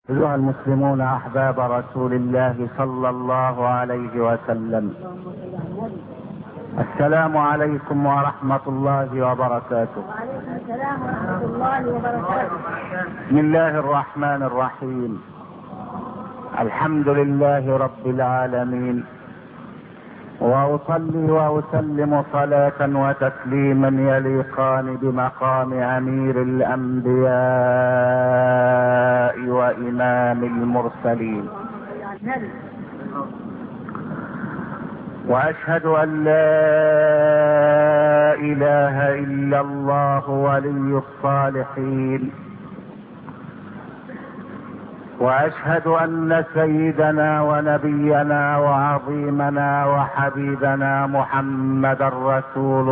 أيها المسلمون أحباب رسول الله صلى الله عليه وسلم، السلام عليكم ورحمة الله وبركاته. وعليكم السلام ورحمة الله وبركاته. بسم الله الرحمن الرحيم. الحمد لله رب العالمين، وأصلي وأسلم صلاة وتسليما يليقان بمقام أمير الأنبياء وإمام المرسلين، وأشهد أن لا إله إلا الله ولي الصالحين، وأشهد أن سيدنا ونبينا وعظيمنا وحبيبنا محمدا رسول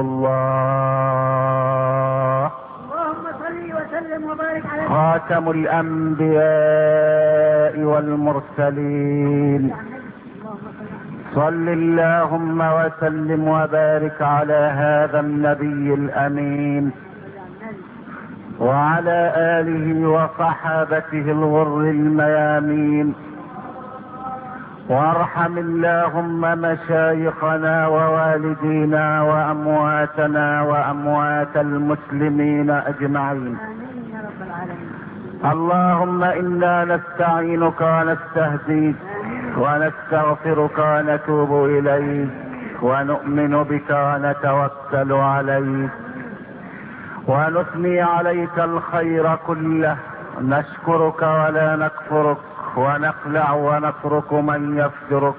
الله، اللهم صل وسلم وبارك على خاتم الأنبياء والمرسلين. صل اللهم وسلم وبارك على هذا النبي الأمين وعلى آله وصحابته الغر الميامين، وارحم اللهم مشايخنا ووالدينا وأمواتنا وأموات المسلمين أجمعين. اللهم إنا نستعينك ونستهديك ونستغفرك ونتوب إليك ونؤمن بك ونتوكل عليك ونثني عليك الخير كله، نشكرك ولا نكفرك ونخلع ونترك من يفجرك.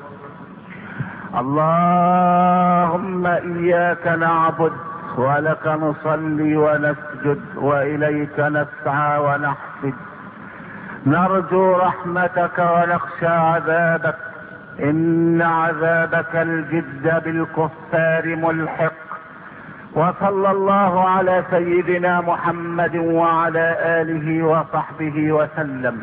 اللهم إياك نعبد ولك نصلي ونسجد وإليك نسعى ونحفد، نرجو رحمتك ونخشى عذابك، إن عذابك الجد بالكفار ملحق. وصلى الله على سيدنا محمد وعلى آله وصحبه وسلم.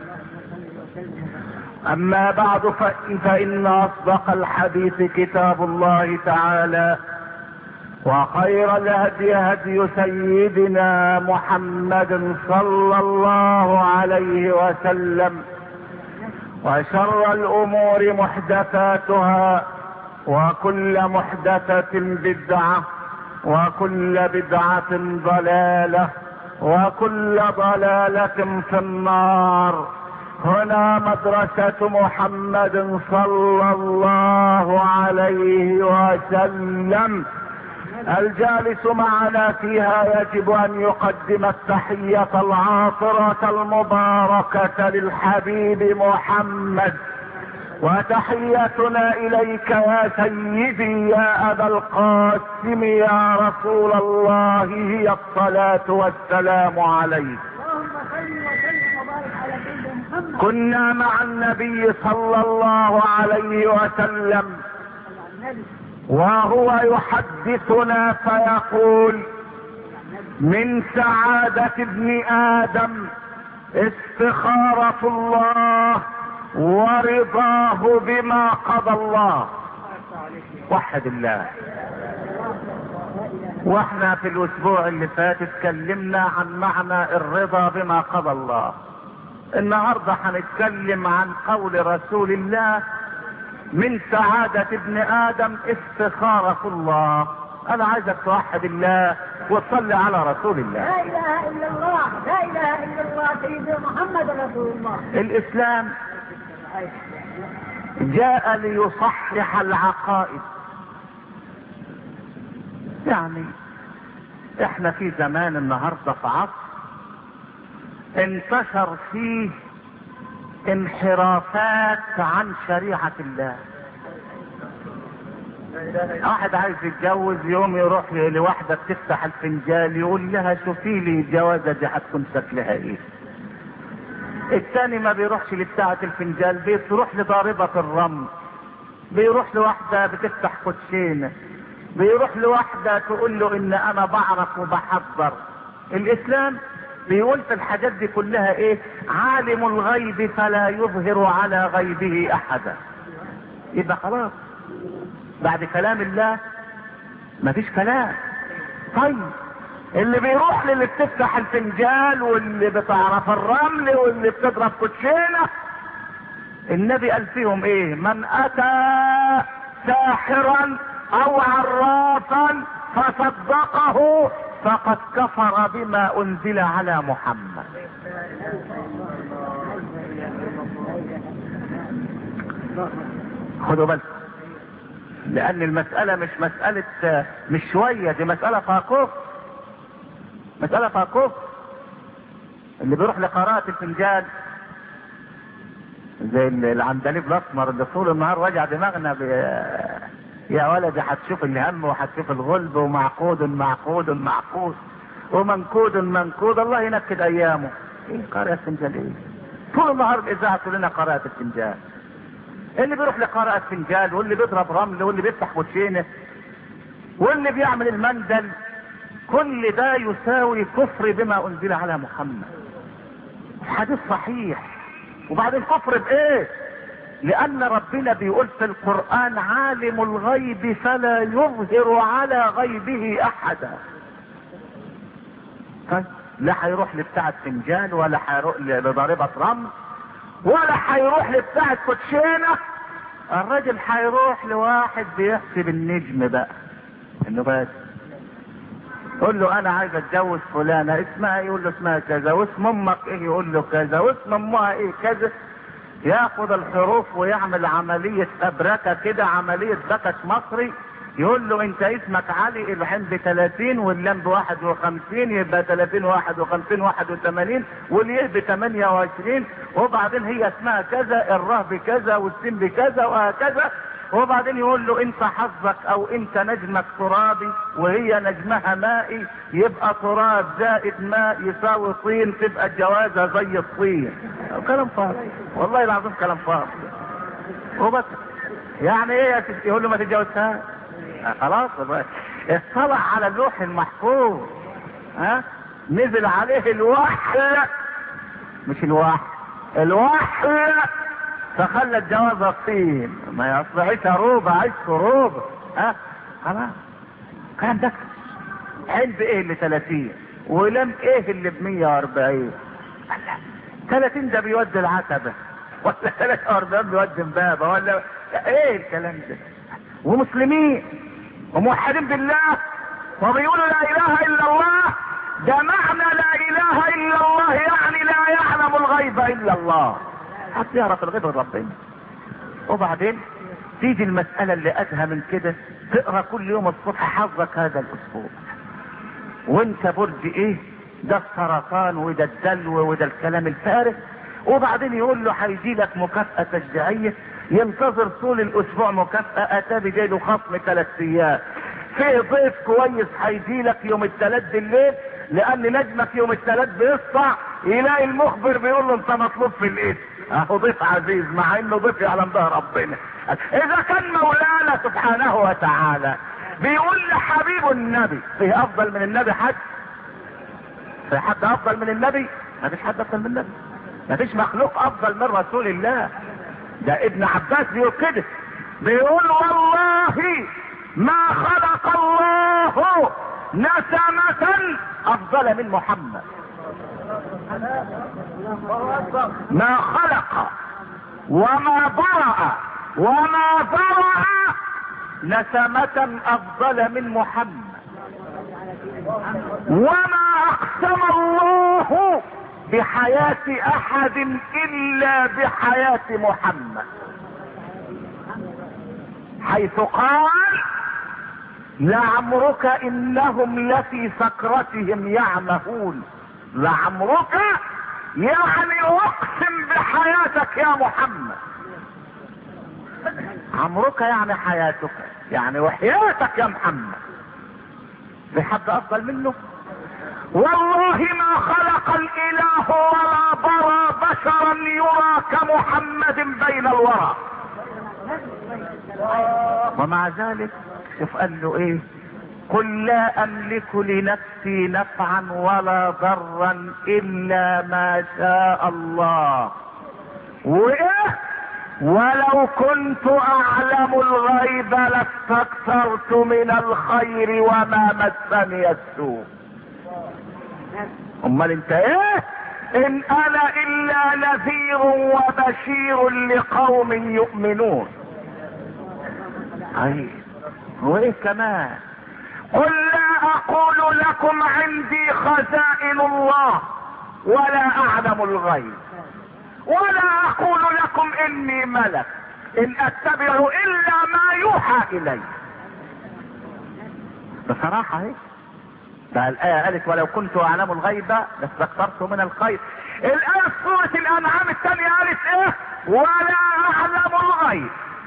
أما بعد فإن أصدق الحديث كتاب الله تعالى، وخير الهدي هدي سيدنا محمد صلى الله عليه وسلم، وشر الأمور محدثاتها، وكل محدثة بدعة، وكل بدعة ضلالة، وكل ضلالة في النار. هنا مدرسة محمد صلى الله عليه وسلم، الجالس معنا فيها يجب أن يقدم التحية العاطرة المباركة للحبيب محمد، وتحيتنا إليك يا سيدي يا أبا القاسم يا رسول الله هي الصلاة والسلام عليك. كنا مع النبي صلى الله عليه وسلم وهو يحدثنا فيقول: من سعادة ابن آدم استخارة الله ورضاه بما قضى الله. وحد الله. واحنا في الاسبوع اللي فات اتكلمنا عن معنى الرضا بما قضى الله. النهاردة هنتكلم عن قول رسول الله: من سعادة ابن آدم استخارة الله. انا عايزك توحد الله وتصلي على رسول الله. لا اله الا الله، لا اله الا الله سيدنا محمد رسول الله. الاسلام جاء ليصحح العقائد. يعني احنا في زمان النهاردة في عصر انتشر فيه انحرافات عن شريعة الله. واحد عايز يتجوز يوم يروح لواحدة بتفتح الفنجال يقول لها شوفي لي الجوازة دي هتكون شكلها ايه. الثاني ما بيروحش لبتاعة الفنجال، بيروح لضاربة الرمل، بيروح لواحدة بتفتح كوتشينة، بيروح لواحدة تقول له ان انا بعرف وبحضر. الاسلام بيقول في الحاجات دي كلها ايه؟ عالم الغيب فلا يظهر على غيبه احدا. يبقى خلاص بعد كلام الله مفيش كلام. طيب اللي بيروح للي بتفتح الفنجال واللي بتعرف الرمل واللي بتضرب كوتشينه، النبي قال فيهم ايه؟ من اتى ساحرا او عرافا فصدقه فقد كفر بما انزل على محمد. خدوا بالكم، لان المسألة مش مسألة مش شوية، دي مسألة فيها كفر، مسألة فيها كفر. اللي بيروح لقراءة الفنجان زي العندليب الاسمر اللي طول النهار وجع دماغنا يا ولدي هتشوف الهم وهتشوف الغلب ومعقود معقود معقود ومنكود منكود، الله ينكد ايامه. ايه قراءة الفنجان ايه؟ طول النهار الاذاعه تقول لنا قراءة الفنجان. اللي بيروح لقراءة فنجان واللي بيضرب رمل واللي بيفتح كوتشينه واللي بيعمل المندل، كل ده يساوي كفر بما انزل على محمد. حديث صحيح. وبعدين كفر بايه؟ لان ربنا بيقول في القرآن عالم الغيب فلا يظهر على غيبه احدا. لا هيروح لبتاعة فنجان ولا هيروح لضاربة رمل ولا هيروح لبتاعة كوتشينة. الراجل هيروح لواحد بيحسب النجم بقى انه بس يقول له انا عايز اتجوز فلانة، اسمها ايه؟ يقول له اسمها كذا. واسم امك ايه؟ يقول له كذا. واسم امها ايه؟ كذا. ياخد الحروف ويعمل عملية ابركة كده، عملية بكش مصري. يقول له انت اسمك علي، العين ب30 واللام ب51، يبقى 30 51 81 واليه ب28. وبعدين هي اسمها كذا، الراء بكذا والسين بكذا وهكذا. وبعدين يقول له انت حظك او انت نجمك ترابي وهي نجمها مائي، يبقى تراب زائد ماء يساوي طين، تبقى الجوازة زي الطين. كلام فاضي والله العظيم، كلام فاضي وبس. يعني ايه يا ستي؟ يقول له ما تتجوزها. خلاص اطلع على اللوح المحفوظ، نزل عليه الوحي، مش الوحي فخلى الجواز الطين، ما يصلحش روبة، عيش روبة. خلاص كلام ده. علم ايه اللي 30 ولم ايه اللي ب140؟ 30 ده بيودي العتبة، ولا 43 بيودي امبابة، ولا ايه الكلام ده؟ ومسلمين وموحدين بالله وبيقولوا لا اله الا الله. ده معنى لا اله الا الله يعني لا يعلم الغيب الا الله. حتى يعرف الغيب ربنا. وبعدين تيجي المسألة اللي ادهى من كده، تقرأ كل يوم الصبح حظك هذا الاسبوع وانت برج ايه، ده السرطان وده الدلو وده الكلام الفارغ. وبعدين يقول له هيجي لك مكافأة تشجيعية، ينتظر طول الاسبوع مكافأة، اتى جاي له خصم 3 ايام. في ضيف كويس هيجي لك يوم الثلاث بالليل، لان نجمك يوم الثلاث بيسطع، يلاقي المخبر بيقول له انت مطلوب في الاسم. اهو ضيف عزيز، مع انه ضيف يعلم ده ربنا. اذا كان مولانا سبحانه وتعالى بيقول لحبيب النبي، فيه افضل من النبي حد؟ في حد افضل من النبي؟ ما فيش حد افضل من النبي، ما فيش مخلوق افضل من رسول الله. ده ابن عباس بيقول كده، بيقول والله ما خلق الله نسمة افضل من محمد. ما خلق وما برأ وما ذرأ نسمة افضل من محمد. وما اقسم الله بحياة احد الا بحياة محمد، حيث قال لعمرك انهم لفي سكرتهم يعمهون. لعمرك يعني اقسم بحياتك يا محمد. عمرك يعني حياتك، يعني وحياتك يا محمد. في حد افضل منه؟ والله ما خلق الاله ولا برى بشرا يرى كمحمد بين الورى. ومع ذلك شوف قال له ايه؟ قل لا املك لنفسي نفعا ولا ضرا الا ما شاء الله. وايه؟ ولو كنت اعلم الغيب لاستكثرت من الخير وما مسني السوء. امال انت ايه؟ ان انا الا نذير وبشير لقوم يؤمنون. اي وايه كمان؟ قل لا اقول لكم عندي خزائن الله ولا اعلم الغيب ولا اقول لكم اني ملك ان اتبع الا ما يوحى الي. بصراحة ايه ده الآية قالت ولو كنت اعلم الغيب لاستكثرت من الخير. الآية في سورة الانعام الثانية قالت ايه؟ ولا اعلم الغيب.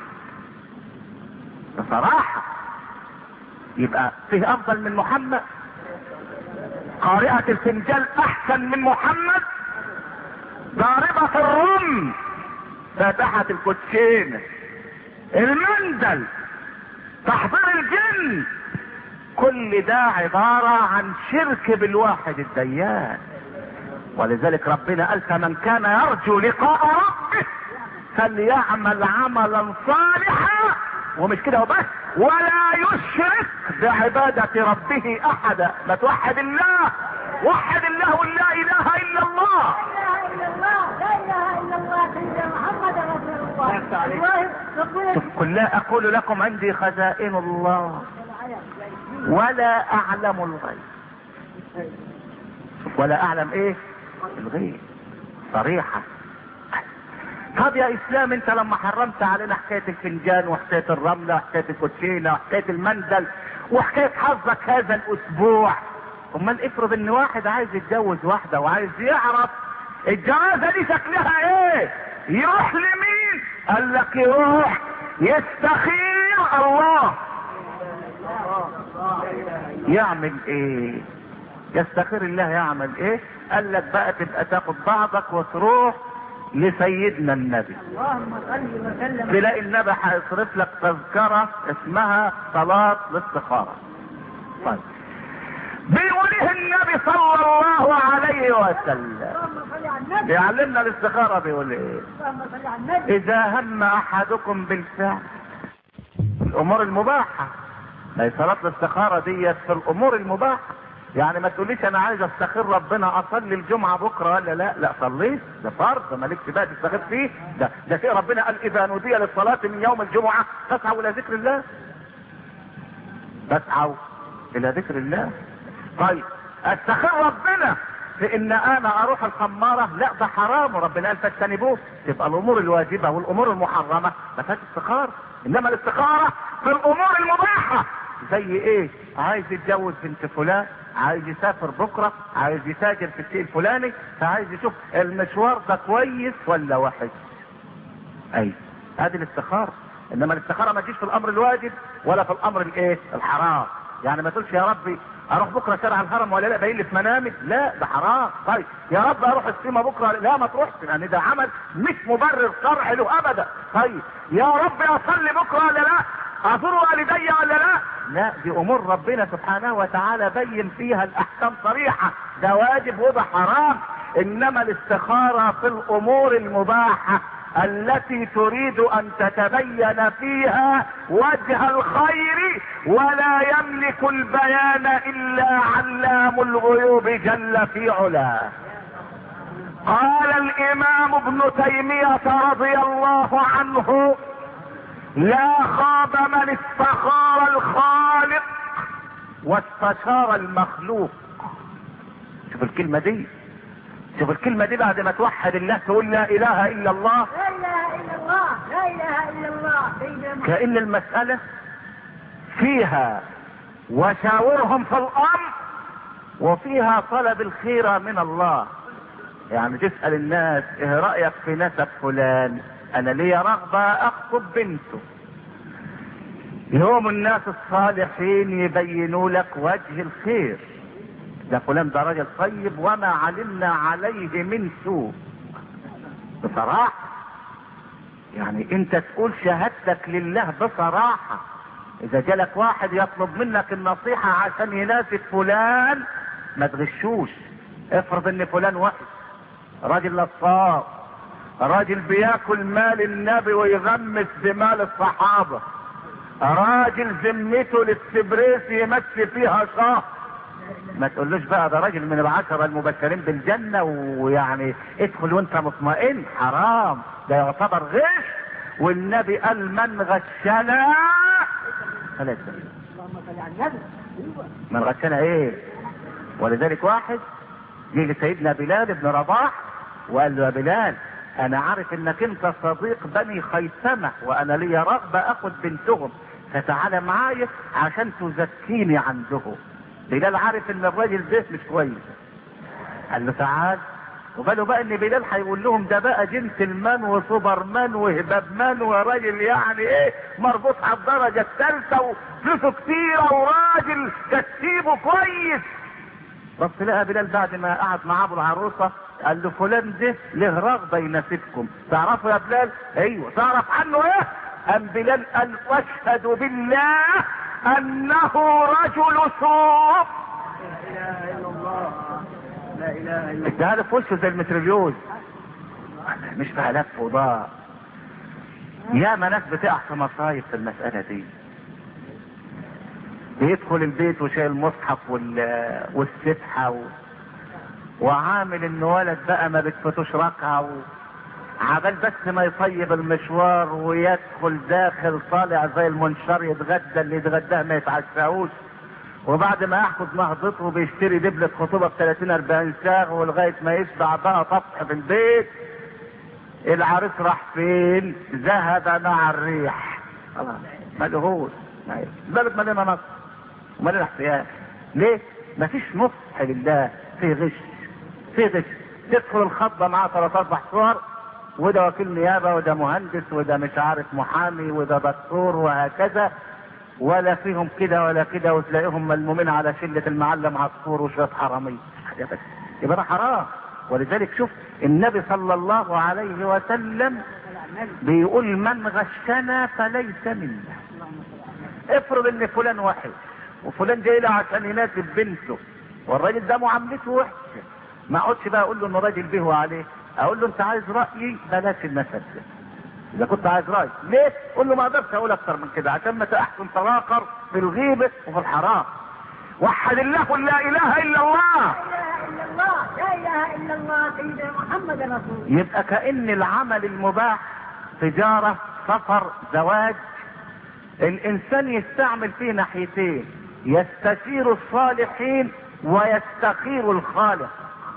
بصراحة يبقى فيه افضل من محمد؟ قارئة الفنجان احسن من محمد؟ ضاربة الرم، فاتحة الكوتشين، المندل، تحضير الجن، كل ده عبارة عن شرك بالواحد الديان. ولذلك ربنا قال فمن كان يرجو لقاء ربه فليعمل عملا صالحا، ومش كده وبس، ولا يشرك بعبادة ربه احدا. ما توحد الله، وحد الله لا اله الا الله. لا اله الا الله سيدنا محمد رسول الله. شوف قل لا اقول لكم عندي خزائن الله ولا اعلم الغيب. ولا اعلم ايه؟ الغيب. صريحة. طب يا اسلام انت لما حرمت علينا حكاية الفنجان وحكاية الرملة وحكاية الكوتشينة وحكاية المندل وحكاية حظك هذا الاسبوع، امال افرض ان واحد عايز يتجوز واحدة وعايز يعرف الجوازة دي شكلها ايه، يروح لمين؟ قال لك يروح يستخير الله. يعمل ايه؟ يستخير الله يعمل ايه؟ قال لك بقى تبقى تاخد بعضك وتروح لسيدنا النبي. اللهم صل وسلم. تلاقي النبي هيصرف لك تذكرة اسمها صلاة الاستخارة. طيب بيقول ايه النبي صلى الله عليه وسلم؟ اللهم صل على النبي. يعلمنا الاستخارة بيقول ايه؟ اللهم صل على النبي. اذا هم احدكم بالفعل الامور المباحة. ما هي صلاة الاستخارة ديت في الامور المباحة. يعني ما تقوليش انا عايز استخير ربنا اصلي الجمعة بكرة ولا لا صليت، ده فرض مالكش بقى تستخير فيه. ده شيء ربنا قال اذا نودي للصلاة من يوم الجمعة فاسعوا الى ذكر الله. فاسعوا الى ذكر الله. طيب استخير ربنا في ان انا اروح الخمارة، لا ده حرام وربنا قال فاجتنبوه. تبقى الامور الواجبة والامور المحرمة ما فيهاش استخارة. انما الاستخارة في الامور المباحة. زي ايه؟ عايز يتجوز بنت فلان، عايز يسافر بكرة، عايز يتاجر في الشيء الفلاني، فعايز يشوف المشوار ده كويس ولا وحش. اي هذه الاستخارة. انما الاستخارة ما تجيش في الامر الواجب ولا في الامر الايه؟ الحرام. يعني ما تقولش يا ربي اروح بكره شارع الهرم ولا لا باين لي في منامي، لا ده حرام. طيب يا رب اروح السيما بكره، لا ما تروحش لان ده عمل مش مبرر شرعي له ابدا. طيب يا رب اصلي بكره ولا لا، ازور والدي ولا لا دي امور ربنا سبحانه وتعالى بين فيها الاحكام صريحه، ده واجب وده حرام. انما الاستخاره في الامور المباحه التي تريد ان تتبين فيها وجه الخير، ولا يملك البيان الا علام الغيوب جل في علاه. قال الامام ابن تيمية رضي الله عنه لا خاب من استخار الخالق واستشار المخلوق. شوف الكلمة دي، شوف الكلمة دي بعد ما توحد الله تقول لا اله الا الله. لا اله الا الله. لا اله الا الله سيدنا محمد. كأن المسألة فيها وشاورهم في الامر وفيها طلب الخير من الله. يعني تسأل الناس ايه رأيك في نسب فلان، انا ليا رغبة اخطب بنته. يوم الناس الصالحين يبينوا لك وجه الخير، ده فلان ده راجل طيب وما علمنا عليه من سوء. بصراحة يعني انت تقول شهادتك لله بصراحة. اذا جالك واحد يطلب منك النصيحة عشان يناسب فلان ما تغشوش. افرض ان فلان وحش، راجل نصاب، راجل بياكل مال النبي ويغمس بمال الصحابة، راجل ذمته للسبريس يمشي فيها شهر، ما تقولوش بقى ده راجل من العشرة المبشرين بالجنة ويعني ادخل وانت مطمئن، حرام، ده يعتبر غش. والنبي قال من غشنا فليس منا. اللهم صل على النبي. من غشنا ايه؟ ولذلك واحد جه لسيدنا بلال بن رباح وقال له يا بلال انا عارف انك انت صديق بني خيثمة وانا لي رغبة اخد بنتهم، فتعالى معايا عشان تزكيني عندهم. بلال عارف ان الراجل ده مش كويس، قال له تعال. وقالوا بقى ان بلال هيقول لهم ده بقى جنتلمان وسوبرمان وهبابمان وراجل يعني ايه مربوط على الدرجة الثالثة وفلوسه كتيرة وراجل كتيبه كويس. بس لقى بلال بعد ما قعد مع ابو العروسة قال له فلان ده له رغبة يناسبكم، تعرفوا يا بلال؟ ايوه. تعرف عنه ايه؟ ام بلال قال واشهد بالله انه رجل سوء. لا اله الا الله. لا اله الا انت هذا في وشه زي المتريليوز، مش بقى لف وضاع. يا ناس بتقع في مصايب في المسألة دي، بيدخل البيت وشايل المصحف والسبحة وعامل ان ولد بقى ما بتفتوش ركعة عبال بس ما يطيب المشوار ويدخل داخل طالع زي المنشار يتغدى، اللي يتغداه ما يتعشاهوش. وبعد ما ياخد نهضته بيشتري دبلة خطوبة ب30-40 ساغ ولغاية ما يشبع بقى طفح في البيت. العريس راح فين؟ ذهب مع الريح. خلاص ملهوش. بالك مالنا نص ومالنا احتياج. ليه؟ مفيش نصح لله، في غش، في غش. تدخل الخطبة معاه 3-4 صور، وده وكيل نيابة وده مهندس وده مش عارف محامي وده دكتور وهكذا، ولا فيهم كده ولا كده، وتلاقيهم ملمومين على شلة المعلم عصفور وشوية حرامية. يبقى ده حرام. ولذلك شوف النبي صلى الله عليه وسلم بيقول من غشنا فليس منا. افرض ان فلان وحش وفلان جاي له عشان يناسب بنته والراجل ده معاملته وحشه، ما اقعدش بقى اقول له انه راجل به وعليه، اقول له انت عايز رايي بلاش المثل ده. اذا كنت عايز رايي ليه؟ قول له ما اقدرش اقول اكتر من كده عشان ما تحكم تراقر في الغيبه وفي الحرام. وحد الله لا اله الا الله. لا اله الا الله سيدنا محمد رسول الله. يبقى كأن العمل المباح تجارة، سفر، زواج، الانسان يستعمل فيه ناحيتين، يستشير الصالحين ويستخير الخالق.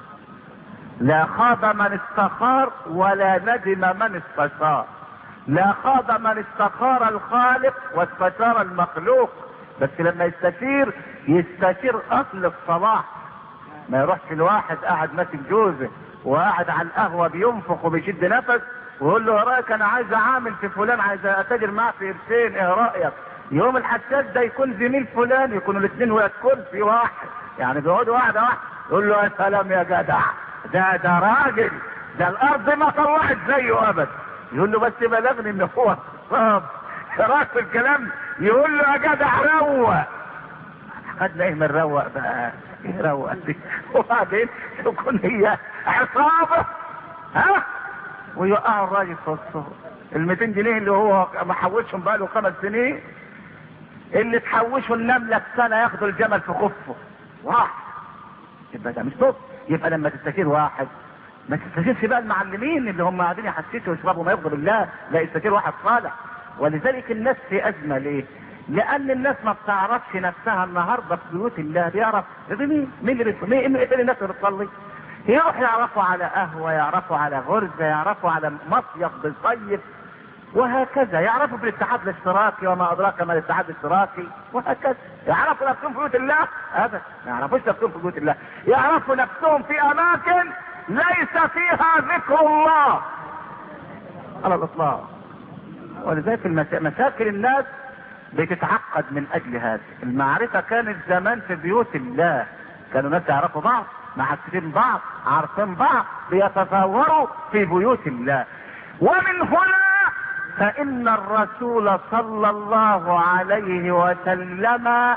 لا خاب من استخار ولا ندم من استشار. لا خاب من استخار الخالق واستشار المخلوق. بس لما يستشير اصل الصلاح. ما يروحش الواحد قاعد ماسك جوزه وقاعد على القهوه بينفخ وبيشد نفس ويقول له ايه رايك انا عايز اعامل في فلان، عايز اتاجر معاه في قرشين، ايه رايك؟ يوم الحساد ده يكون زميل فلان، يكونوا الاثنين ويكون في واحد، يعني بيقعدوا واحده واحده، يقول له يا سلام يا جدع، ده راجل، ده الارض ما طلعت زيه ابدا. يقول له بس بلغني ان هو صاب. راك في الكلام، يقول له يا جدع روق. خدنا ايه من روق بقى؟ ايه روق دي؟ وبعدين تكون هي عصابه ها ويوقعوا الراجل في الصهر. ال200 جنيه اللي هو محوشهم بقى له 5 سنين، اللي تحوشوا النمله سنه ياخدوا الجمل في خفه واحد. يبقى ده مش صوت. يبقى لما تستشير واحد ما تستشيرش بقى المعلمين اللي هم قاعدين يحسسوا ويشربوا ما يغضب الله، لا، استشير واحد صالح. ولذلك الناس في ازمه ليه؟ لان الناس ما بتعرفش نفسها النهارده في بيوت الله. بيعرف مين اللي مين الناس اللي بتصلي؟ يروح يعرفوا على قهوه، يعرفوا على غرزه، يعرفوا على مصيف بالصيف وهكذا، يعرفوا في الاتحاد الاشتراكي وما ادراك ما الاتحاد الاشتراكي وهكذا. يعرفوا نفسهم في بيوت الله؟ ابدا، ما يعرفوش نفسهم في بيوت الله. يعرفوا نفسهم في اماكن ليس فيها ذكر الله على الاطلاق. ولذلك مشاكل الناس بتتعقد من اجل هذا. المعرفة كانت زمان في بيوت الله، كانوا الناس يعرفوا بعض، معرفين بعض، عارفين بعض، بيتزاوروا في بيوت الله. ومن هنا فإن الرسول صلى الله عليه وسلم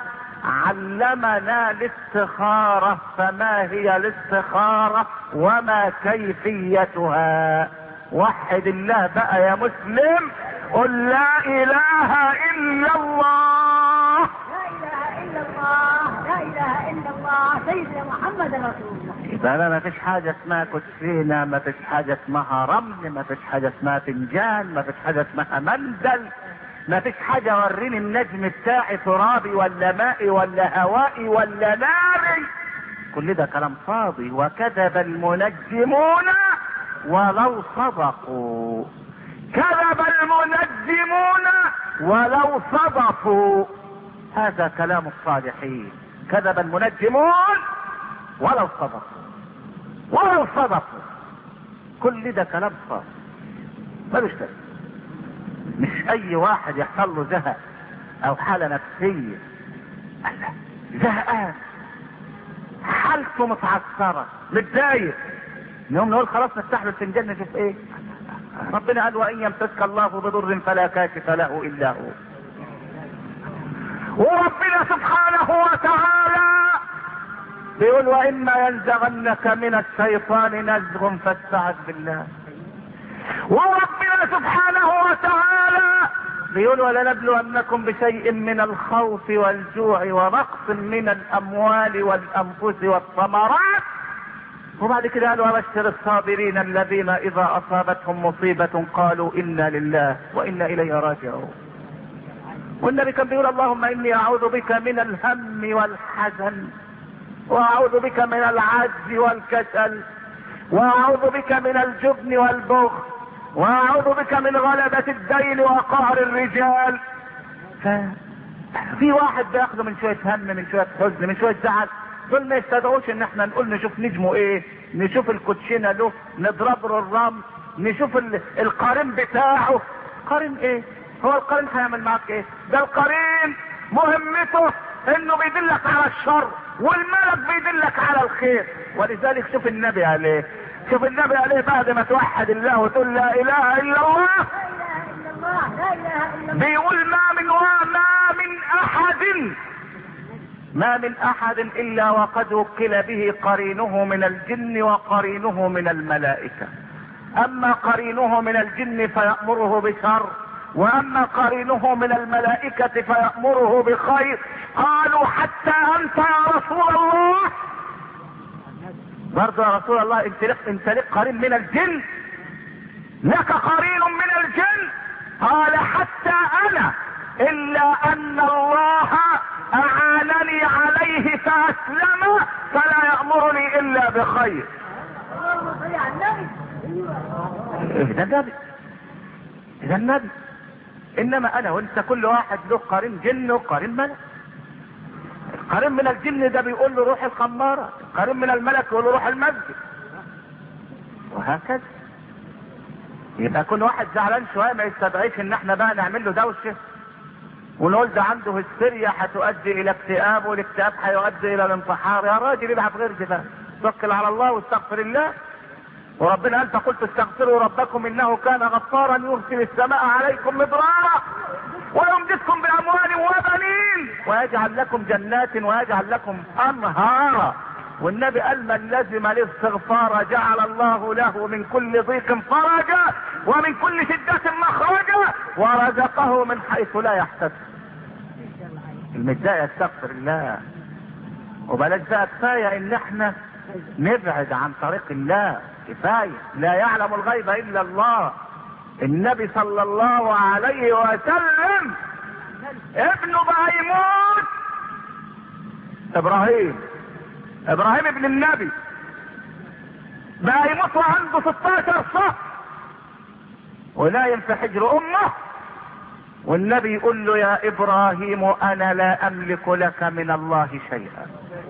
علمنا الاستخارة. فما هي الاستخارة وما كيفيتها؟ وحد الله بقى يا مسلم، قل لا اله الا الله. لا اله الا الله. لا اله الا الله. الله سيدنا محمد رسول الله. يبقى ما فيش حاجة اسمها كوتشينة، ما فيش حاجة اسمها رمل، ما فيش حاجة اسمها فنجان، ما فيش حاجة اسمها مندل، ما فيش حاجة وريني النجم بتاعي ترابي ولا مائي ولا هوائي ولا ناري. كل ده كلام فاضي. وكذب المنجمون ولو صدقوا. كذب المنجمون ولو صدقوا. هذا كلام الصالحين. كذب المنجمون ولو صدقوا. ولو صدقوا. كل ده كلام فاضي ملوش لازمه. مش اي واحد يحصل له زهق او حاله نفسيه زهقان حالته متعثره متضايق يوم نقول خلاص نفتح له الفنجان نشوف ايه. ربنا قال وان يمسسك الله بضر فلا كاشف له الا هو. وربنا سبحانه وتعالى بيقول واما ينزغنك من الشيطان نزغ فاستعذ بالله. وربنا سبحانه وتعالى بيقول ولنبلونكم بشيء من الخوف والجوع ونقص من الاموال والانفس والثمرات. وبعد كده قال وبشر الصابرين الذين اذا اصابتهم مصيبة قالوا انا لله وانا اليه راجعون. والنبي كان بيقول اللهم اني اعوذ بك من الهم والحزن واعوذ بك من العجز والكسل واعوذ بك من الجبن والبخل واعوذ بك من غلبة الدين وقهر الرجال. في واحد بياخده من شوية هم من شوية حزن من شوية زعل. دول ما يستدعوش ان احنا نقول نشوف نجمه ايه، نشوف الكوتشينه له، نضرب له الرمل، نشوف القرين بتاعه. قرين ايه؟ هو القرين هيعمل معاك ايه؟ ده القرين مهمته انه بيدلك على الشر والملك بيدلك على الخير. ولذلك شوف النبي عليه، شوف النبي عليه بعد ما توحد الله وتقول لا اله الا الله لا اله الا الله بيقول ما من احد الا وقد وكل به قرينه من الجن وقرينه من الملائكة. اما قرينه من الجن فيأمره بشر واما قرينه من الملائكة فيأمره بخير. قالوا حتى انت يا رسول الله؟ برضه يا رسول الله انت لك قرين من الجن؟ لك قرين من الجن؟ قال حتى انا الا ان الله اعانني عليه فاسلم فلا يأمرني الا بخير. اذا النبي انما انا وانت كل واحد له قرين جن وقرين ملك. القرين من الجن ده بيقول له روح الخمارة، القرين من الملك يقول له روح المسجد، وهكذا. يبقى كل واحد زعلان شوية ما يستدعيش ان احنا بقى نعمل له دوشة ونقول ده عنده هستيريا هتؤدي الى اكتئاب والاكتئاب هيؤدي الى الانتحار. يا راجل ابعت غير كده، توكل على الله واستغفر الله. وربنا قال فقلت استغفروا ربكم انه كان غفارا يرسل السماء عليكم مدرارا ويمددكم باموال وبنين ويجعل لكم جنات ويجعل لكم انهارا. والنبي قال من لزم الاستغفار جعل الله له من كل ضيق فرجا ومن كل شدة مخرجا ورزقه من حيث لا يحتسب. المتضايق يستغفر الله. وبلاش بقى كفايه ان احنا نبعد عن طريق الله. كفايه لا يعلم الغيب الا الله. النبي صلى الله عليه وسلم ابنه بقى يموت. ابراهيم ابن النبي بقى يموت وعنده 16 شهر ونايم في حجر امه. والنبي يقول له يا ابراهيم انا لا املك لك من الله شيئا.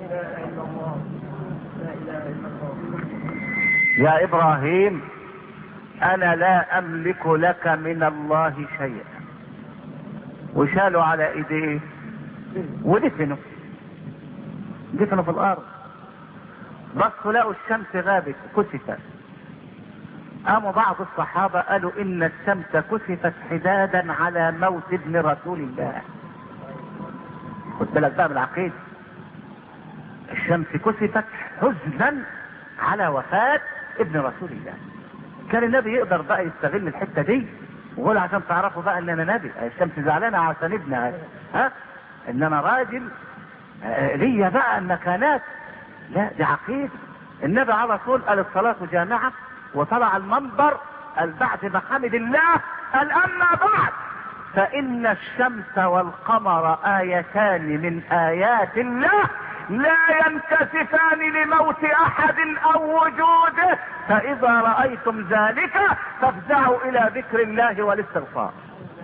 يا ابراهيم انا لا املك لك من الله شيئا. وشالوا على ايديه ودفنوا في الارض. بصوا لقوا الشمس غابت كسفت. قاموا بعض الصحابة قالوا ان الشمس كسفت حدادا على موت ابن رسول الله. خد بالك بقى من العقيدة. الشمس كسفت حزنا على وفاة ابن رسول الله. كان النبي يقدر بقى يستغل الحتة دي ويقول عشان تعرفوا بقى ان انا نبي. الشمس زعلانة عشان ابنها ها، ان انا راجل ليا بقى المكانات. لا دي عقيدة. النبي على طول قال الصلاة جامعة، وطلع المنبر قال بعد محامد الله قال اما بعد فان الشمس والقمر آيتان من آيات الله لا ينكسفان لموت احد او وجوده، فاذا رأيتم ذلك فافزعوا الى ذكر الله والاستغفار.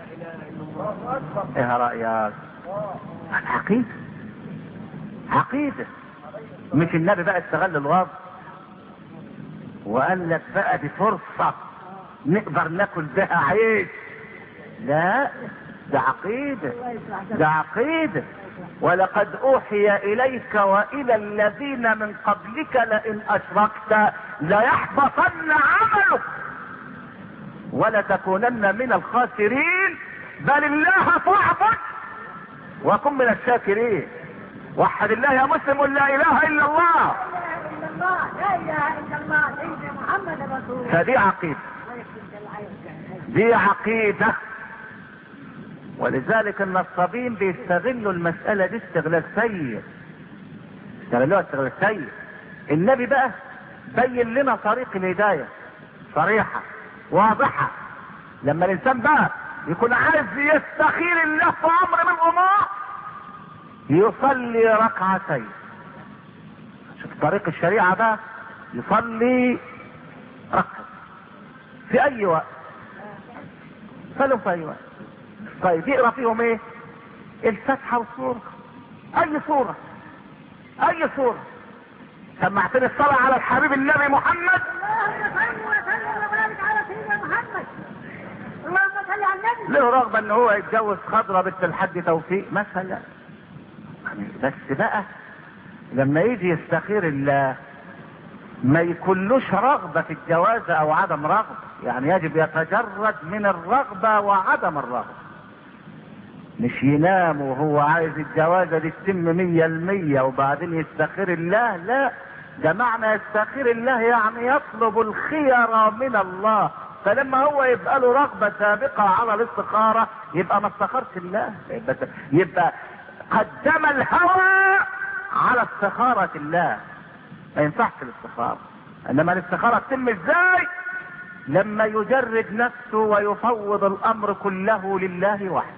ايه رأيك؟ عقيدة. عقيدة. مش النبي بقى استغل الوضع وقال لك بقى دي فرصة نقدر ناكل بها عيش. لا ده عقيدة. ده عقيدة. ولقد اوحي اليك والى الذين من قبلك لئن اشركت ليحبطن عملك ولتكونن من الخاسرين، بل الله فاعبد وكن من الشاكرين. وحد الله يا مسلم، لا اله الا الله. لا اله الا الله سيدنا محمد رسول الله. فدي عقيدة. دي عقيدة. ولذلك النصابين بيستغلوا المسألة دي استغلال سيء. استغلوها استغلال سيء. النبي بقى بين لنا طريق الهداية صريحة واضحة. لما الانسان بقى يكون عايز يستخير الله في امر من الامور يصلي ركعتين. شوف طريق الشريعة بقى، يصلي ركعة في اي وقت. صلوا في اي وقت. طيب يقرا فيهم ايه؟ الفاتحة وسورة. اي سورة. اي سورة. سمعتني الصلاة على الحبيب النبي محمد. اللهم صل وسلم وبارك على سيدنا محمد. اللهم صل على النبي. له رغبة ان هو يتجوز خضرة بنت الحاج توفيق مثلا. بس بقى لما يجي يستخير الله ما يكونلوش رغبة في الجواز او عدم رغبة، يعني يجب يتجرد من الرغبة وعدم الرغبة. مش ينام وهو عايز الجوازة دي تتم 100% وبعدين يستخير الله. لا، ده معنى يستخير الله يعني يطلب الخير من الله. فلما هو يبقى له رغبة سابقة على الاستخارة يبقى ما استخرش الله، يبقى قدم الهوى على استخارة الله. ما ينفعش الاستخارة. انما الاستخارة تتم ازاي؟ لما يجرد نفسه ويفوض الامر كله لله وحده.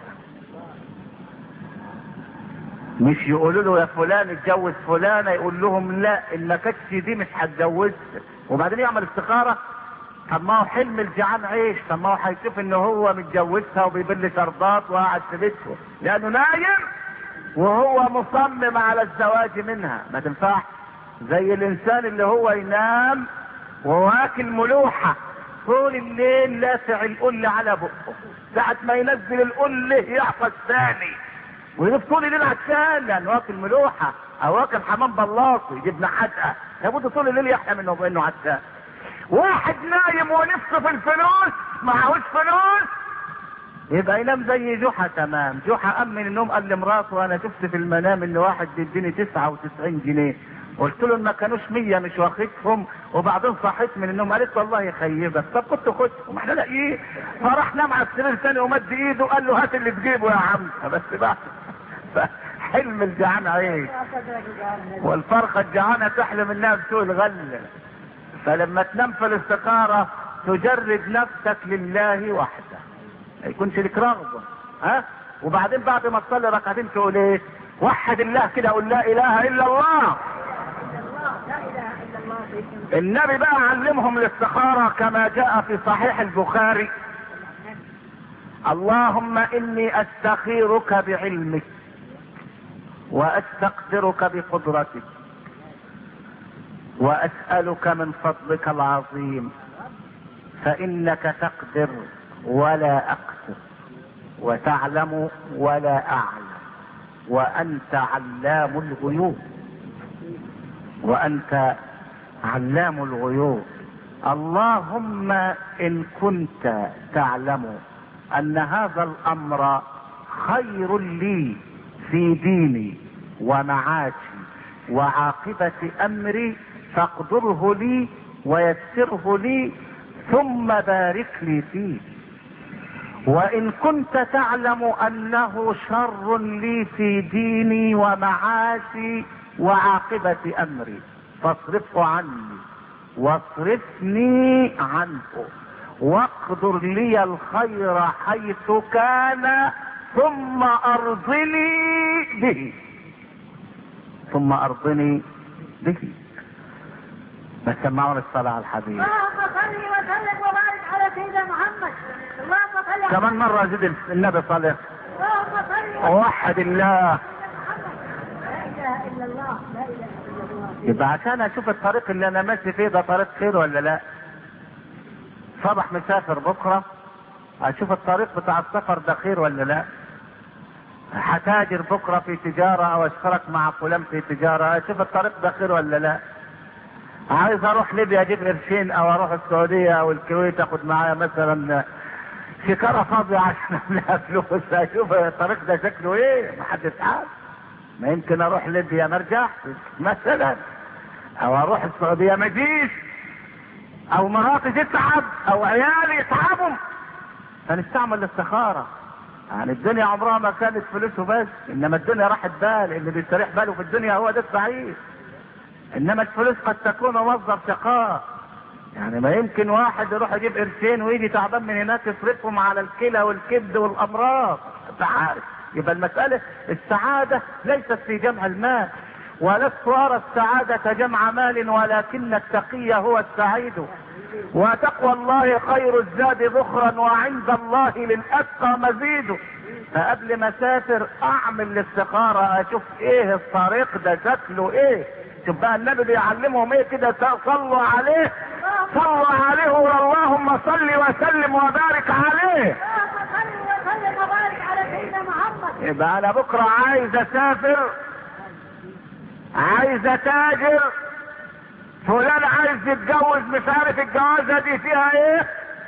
مش يقولوا له يا فلان اتجوز فلانة يقول لهم لا ان ما كانتش دي مش هتجوزها، وبعدين يعمل استخارة. طب ما هو حلم الجعان عيش. طب ما هو هيشوف ان هو متجوزها وبيبل شربات وقاعد في بيته لانه نايم وهو مصمم على الزواج منها. ما تنفعش. زي الانسان اللي هو ينام وواكل ملوحة طول الليل لافع القل على بقه، ساعة ما ينزل القل يعطس ثاني ويجيب طول الليل عشان لانه واكل ملوحة او واكل حمام بلاطي يجيب حدقة لابد طول الليل يحيى منه بانه عشان. واحد نايم ونفسه في الفلوس معهوش فلوس يبقى ينام زي جحا تمام. جحا قام من النوم قال لمراته وانا شفت في المنام ان واحد بيديني 99 جنيه. قلت له ما كانوش 100 مش واخدهم. وبعدين صحيت من النوم قالت والله يخيبك. طب كنت خدهم احنا لاقيين. فراح نام على السرير ثاني ومد ايده قال له هات اللي تجيبه يا عم. بس بقى حلم الجعان عيش والفرخة الجعانة تحلم انها بسوء الغلة. فلما تنام في الاستخارة تجرد نفسك لله وحده، ما يكونش لك رغبة. ها؟ وبعدين بعد ما تصلي ركعتين تقول ايه؟ وحد الله كده، قول لا اله الا الله. النبي بقى علمهم الاستخارة كما جاء في صحيح البخاري: اللهم اني استخيرك بعلمك واستقدرك بقدرتك واسألك من فضلك العظيم فانك تقدر ولا اقدر وتعلم ولا اعلم وانت علام الغيوب. وانت علام الغيوب. اللهم ان كنت تعلم ان هذا الامر خير لي في ديني ومعاشي وعاقبة امري فاقدره لي ويسره لي ثم بارك لي فيه. وان كنت تعلم انه شر لي في ديني ومعاشي وعاقبة امري فاصرفه عني واصرفني عنه واقدر لي الخير حيث كان ثم ارضني به. ثم ارضني به. ما سمعون الصلاة على الحبيب. اللهم صل وسلم وبارك على سيدنا محمد. اللهم صل كمان مرة زد النبي صالح. اللهم صل ووحد الله. لا اله الا الله لا اله الا الله. يبقى عشان اشوف الطريق اللي انا ماشي فيه ده طريق خير ولا لا. صبح مسافر بكرة اشوف الطريق بتاع السفر ده خير ولا لا. هتاجر بكرة في تجارة او اشترك مع فلان في تجارة اشوف الطريق ده خير ولا لا. عايز اروح ليبيا اجيب قرشين او اروح السعودية او الكويت اخد معايا مثلا شكارة فاضية عشان املاها فلوس اشوف الطريق ده شكله ايه. محدش عارف. ما يمكن اروح ليبيا ما ارجعش مثلا او اروح السعودية ما اجيش او مراتي تتعب او عيالي يتعبوا فنستعمل الاستخارة. يعني الدنيا عمرها ما كانت فلوسه بس انما الدنيا راحت بال. اللي بيستريح باله في الدنيا هو ده السعيد. انما الفلوس قد تكون مصدر شقاء. يعني ما يمكن واحد يروح يجيب قرشين ويجي تعبان من هناك يصرفهم على الكلى والكبد والامراض. انت عارف. يبقى المسألة السعادة ليست في جمع المال ولست ارى السعادة جمع مال ولكن التقي هو السعيد وتقوى الله خير الزاد ذخرا وعند الله للاتقى مزيد. فقبل ما اسافر اعمل الاستخارة اشوف ايه الطريق ده شكله ايه. شوف بقى النبي بيعلمهم ايه كده. صلوا عليه صلوا عليه اللهم صل وسلم وبارك عليه. اللهم صل وسلم وبارك على سيدنا محمد. يبقى انا بكره عايز اسافر عايز اتاجر فلان عايز يتجوز مش عارف الجوازه دي فيها ايه.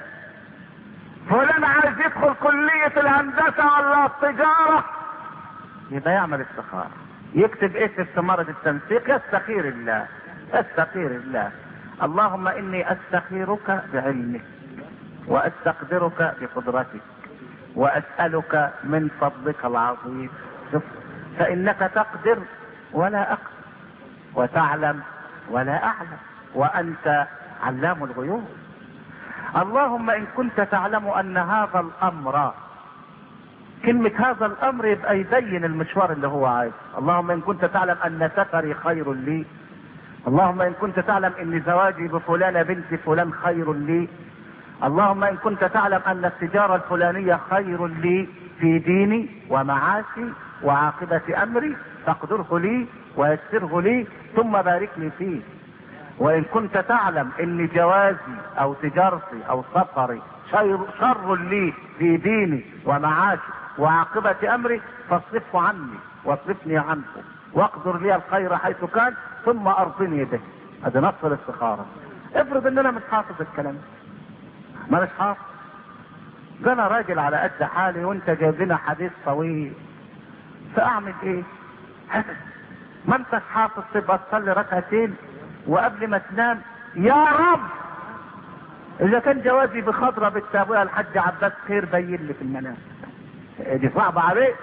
فلان عايز يدخل كلية الهندسة ولا التجارة يبقى يعمل استخارة. يكتب ايه في استمارة التنسيق؟ يستخير الله. يستخير الله. اللهم اني استخيرك بعلمك واستقدرك بقدرتك واسألك من فضلك العظيم. شوف فانك تقدر ولا اقدر وتعلم ولا اعلم وانت علام الغيوب. اللهم ان كنت تعلم ان هذا الامر كلمة هذا الامر يبقى يبين المشوار اللي هو عايز. اللهم ان كنت تعلم ان سفري خير لي. اللهم ان كنت تعلم ان زواجي بفلانة بنت فلان خير لي. اللهم ان كنت تعلم ان التجارة الفلانية خير لي في ديني ومعاشي وعاقبة امري فاقدره لي ويسره لي ثم بارك لي فيه. وان كنت تعلم ان جوازي او تجارتي او سفري شر لي في ديني ومعاشي وعاقبة امري فاصرفه عني واصرفني عنه واقدر لي الخير حيث كان ثم ارضني به. هذا نص الاستخارة. افرض ان انا مش حافظ الكلام ما مش حافظ. ده انا راجل على قد حالي وانت جايب لنا حديث طويل فاعمل ايه؟ ما انت حافظ تبقى تصلي ركعتين وقبل ما تنام يا رب اذا كان جوازي بخضرة بنت ابويا الحاج عباس خير بين لي في المنام. دي صعبة عليك.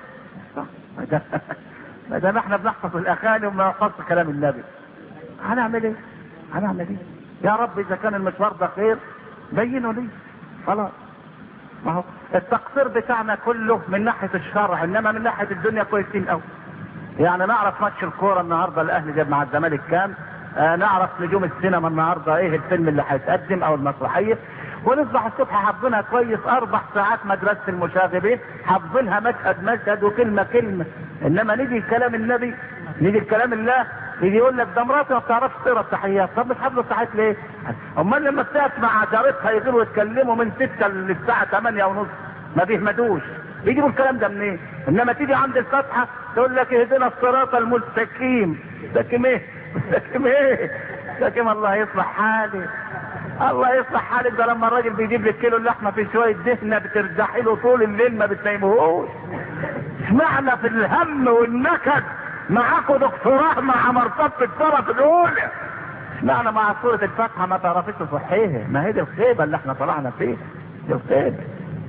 ما دام احنا بنحفظ الاغاني وما نحفظش كلام النبي هنعمل ايه؟ هنعمل ايه؟ يا رب اذا كان المشوار ده خير بينه لي خلاص. ما هو التقصير بتاعنا كله من ناحية الشرع انما من ناحية الدنيا كويسين قوي. يعني نعرف ماتش الكورة النهاردة الاهلي جاب مع الزمالك كام. نعرف نجوم السينما النهاردة ايه الفيلم اللي هيتقدم او المسرحية ونصبح الصبح حافظينها كويس 4 ساعات مدرسة المشاغبين حافظينها مشهد مشهد وكلمة كلمة. انما نيجي الكلام النبي نيجي الكلام الله يجي يقول لك ده مراتي ما بتعرفش تقرا التحيات. طب مش حافظه التحيات ليه؟ امال لما بتقف مع جارتها يجوا يتكلموا من 6 للساعة 8 ونص ما بيهمدوش يجيبوا الكلام ده منين؟ إيه؟ انما تيجي عند الفاتحة تقول لك اهدنا الصراط المستقيم. مستقيم ايه؟ مستقيم ايه؟ مستقيم الله يصلح حالي. الله يصلح حالك. ده لما الراجل بيجيب لك كيلو اللحمه في شويه دهنه بترجحي له طول الليل ما بتنيمهوش. اشمعنى في الهم والنكد معاكوا دكتوراه مع مرتبة الطرف الاولى اشمعنى مع سورة الفاتحة ما تعرفيش تصحيها؟ ما هي دي الخيبة اللي احنا طلعنا فيها. دي الخيبة.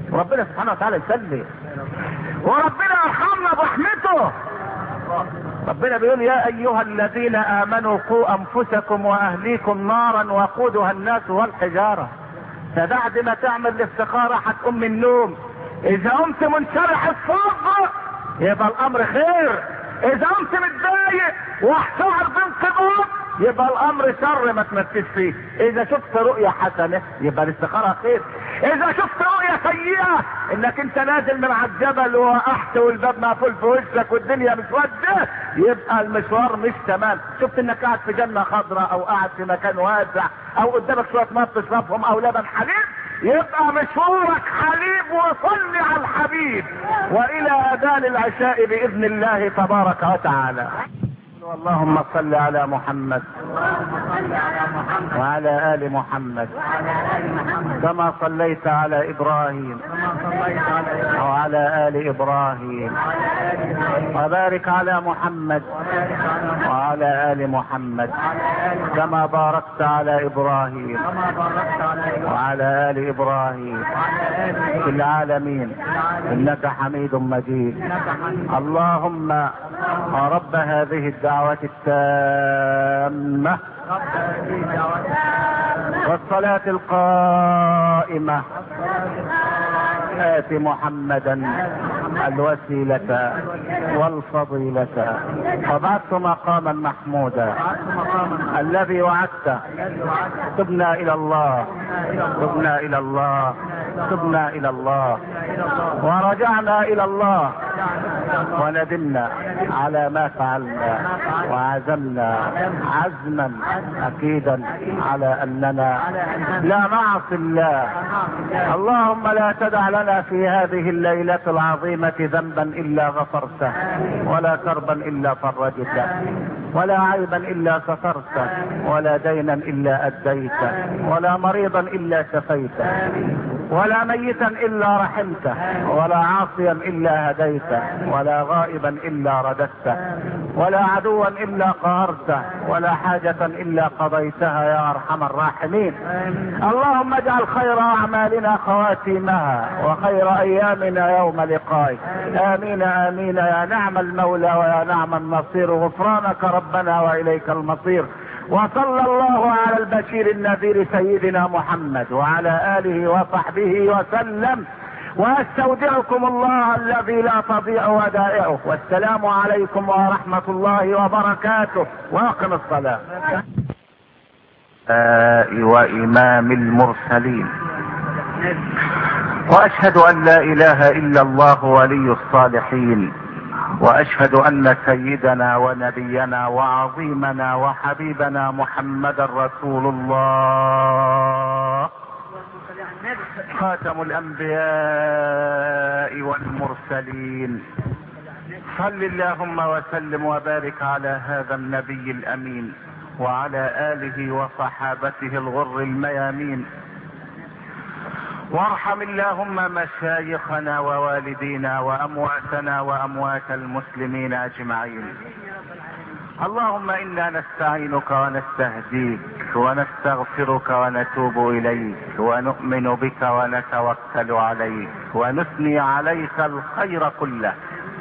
وربنا سبحانه وتعالى يسلم، وربنا يرحمنا برحمته. ربنا بيقول يا ايها الذين امنوا قوا انفسكم واهليكم نارا وقودها الناس والحجارة. فبعد ما تعمل الاستخارة هتقوم من النوم، اذا قمت منشرح الصدر يبقى الامر خير، اذا قمت متضايق وهتقعد بانقباض يبقى الامر شر ما تمسكش فيه. اذا شفت رؤية حسنة يبقى الاستخارة خير، اذا شفت رؤية سيئة انك انت نازل من على الجبل وقحت والباب مقفول في وشك والدنيا مسودة يبقى المشوار مش تمام. شفت انك قاعد في جنة خضراء او قاعد في مكان واسع او قدامك شوية ماء تشربهم او لبن حليب يبقى مشوارك حليب وصلي على الحبيب والى اذان العشاء باذن الله تبارك وتعالى. اللهم صل على محمد وعلى آل محمد كما صليت على إبراهيم وعلى آل إبراهيم، وبارك على محمد وعلى آل محمد كما باركت على إبراهيم وعلى آل إبراهيم في العالمين إنك حميد مجيد. اللهم رب هذه الدعوة التامة والصلاة القائمة آت محمدا الوسيلة والفضيلة وبعث مقاما محمودا الذي وعدته. تبنا إلى الله تبنا إلى الله تبنا إلى الله ورجعنا إلى الله وندمنا على ما فعلنا وعزمنا عزما أكيدا على أننا لا نعصي الله. اللهم لا تدع لنا في هذه الليلة العظيمة ذنبا إلا غفرته، ولا كربا إلا فرجته، ولا عيبا إلا سترته، ولا دينا إلا أديته، ولا مريضا إلا شفيته، ولا ميتا إلا رحمته، ولا عاصيا إلا هديته، ولا غائبا إلا رددته، ولا عدوا إلا قهرته، ولا حاجة إلا قضيتها يا أرحم الراحمين. اللهم اجعل خير أعمالنا خواتيمها وخير أيامنا يوم لقائك. آمين آمين يا نعم المولى ويا نعم النصير. غفرانك ربنا وإليك المصير. وصلى الله على البشير النذير سيدنا محمد وعلى آله وصحبه وسلم، واستودعكم الله الذي لا تضيع ودائعه. والسلام عليكم ورحمة الله وبركاته. واقم الصلاة. وإمام المرسلين، وأشهد أن لا إله إلا الله ولي الصالحين، وأشهد أن سيدنا ونبينا وعظيمنا وحبيبنا محمدا رسول الله خاتم الأنبياء والمرسلين. صل اللهم وسلم وبارك على هذا النبي الأمين وعلى آله وصحابته الغر الميامين. وارحم اللهم مشايخنا ووالدينا وأمواتنا وأموات المسلمين أجمعين. اللهم إنا نستعينك ونستهديك ونستغفرك ونتوب إليك ونؤمن بك ونتوكل عليك ونثني عليك الخير كله.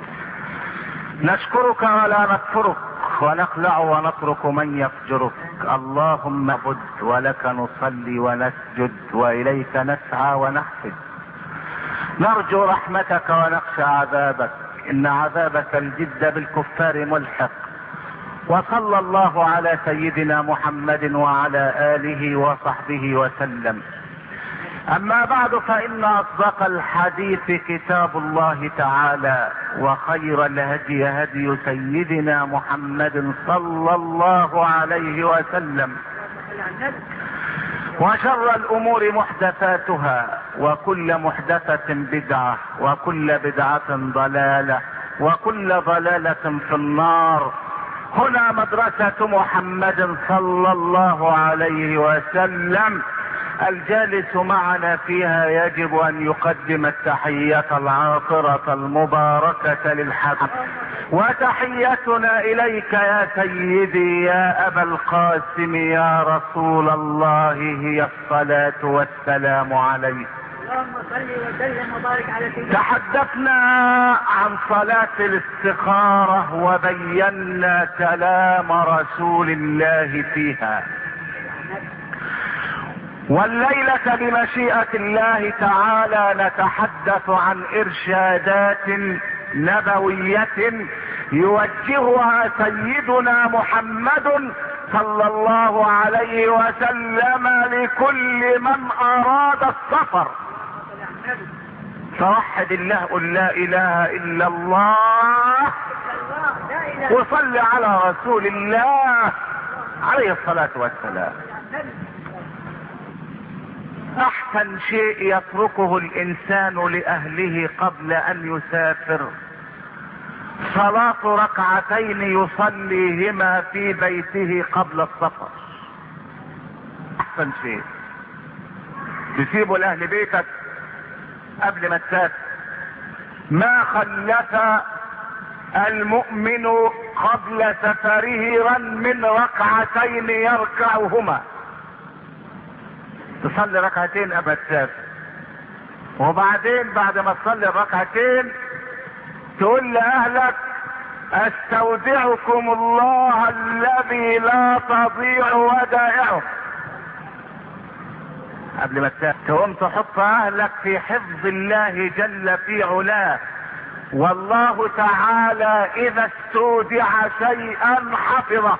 نشكرك ولا نكفرك ونخلع ونترك من يفجرك. اللهم نعبد ولك نصلي ونسجد وإليك نسعى ونحفد. نرجو رحمتك ونخشى عذابك، إن عذابك الجد بالكفار ملحق. وصلى الله على سيدنا محمد وعلى آله وصحبه وسلم. أما بعد، فإن أصدق الحديث كتاب الله تعالى، وخير الهدي هدي سيدنا محمد صلى الله عليه وسلم، وشر الأمور محدثاتها، وكل محدثة بدعة، وكل بدعة ضلالة، وكل ضلالة في النار. هنا مدرسة محمد صلى الله عليه وسلم، الجالس معنا فيها يجب أن يقدم التحية العاطرة المباركة للحبيب. وتحيتنا إليك يا سيدي يا أبا القاسم يا رسول الله هي الصلاة والسلام عليك. صل وسلم وبارك على سيدنا. تحدثنا عن صلاة الاستخارة وبينا كلام رسول الله فيها، والليلة بمشيئة الله تعالى نتحدث عن إرشادات نبوية يوجهها سيدنا محمد صلى الله عليه وسلم لكل من أراد السفر. فوحد الله، قل لا إله إلا الله، وصل على رسول الله عليه الصلاة والسلام. احسن شيء يتركه الانسان لاهله قبل ان يسافر صلاة ركعتين يصليهما في بيته قبل السفر. احسن شيء تسيبه لاهل بيتك قبل ما تسافر. ما خلف المؤمن قبل سفره من ركعتين يركعهما. تصلي ركعتين قبل تسافر، وبعدين بعد ما تصلي الركعتين تقول لأهلك استودعكم الله الذي لا تضيع ودائعه. قبل ما تسافر تقوم تحط أهلك في حفظ الله جل في علاه، والله تعالى إذا استودع شيئا حفظه.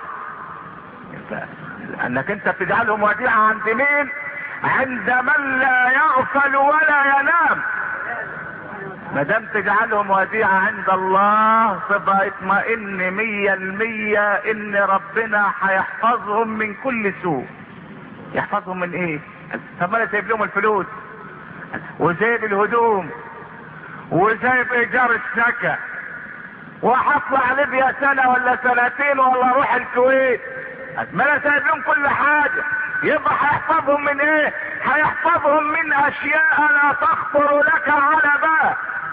لأنك أنت بتجعلهم وديعة عند مين؟ عند من لا يغفل ولا ينام. ما دام تجعلهم وديعة عند الله تبقى اطمئن 100% ان ربنا هيحفظهم من كل سوء. يحفظهم من ايه؟ طب ما انا سايب لهم الفلوس وسايب الهدوم وسايب ايجار السكن وهطلع ليبيا سنة ولا سنتين ولا اروح الكويت، ما انا سايب لهم كل حاجة. يبقى هيحفظهم من ايه؟ هيحفظهم من اشياء لا تخطر لك على بال.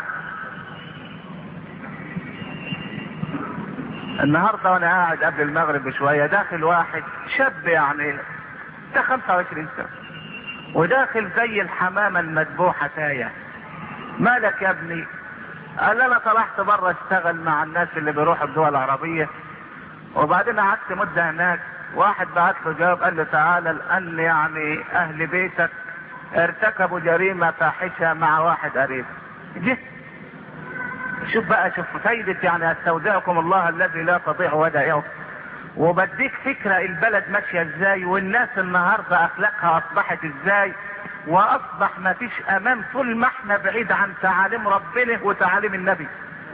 النهارده وانا قاعد قبل المغرب بشويه داخل واحد شاب يعني ده 25 سنه وداخل زي الحمامه المذبوحه تايه. مالك يا ابني؟ قال انا طلعت بره اشتغل مع الناس اللي بيروحوا الدول العربيه، وبعدين قعدت مده هناك. واحد بعت له جواب قال له تعالى لان يعني اهل بيتك ارتكبوا جريمه فاحشه مع واحد قريب. جه شوف بقى، شوف فايدة يعني استودعكم الله الذي لا تضيع ودائعه. وبديك فكرة البلد ماشية ازاي والناس النهاردة اخلاقها اصبحت ازاي، واصبح ما فيش امان طول ما احنا بعيد عن تعاليم ربنا وتعاليم النبي.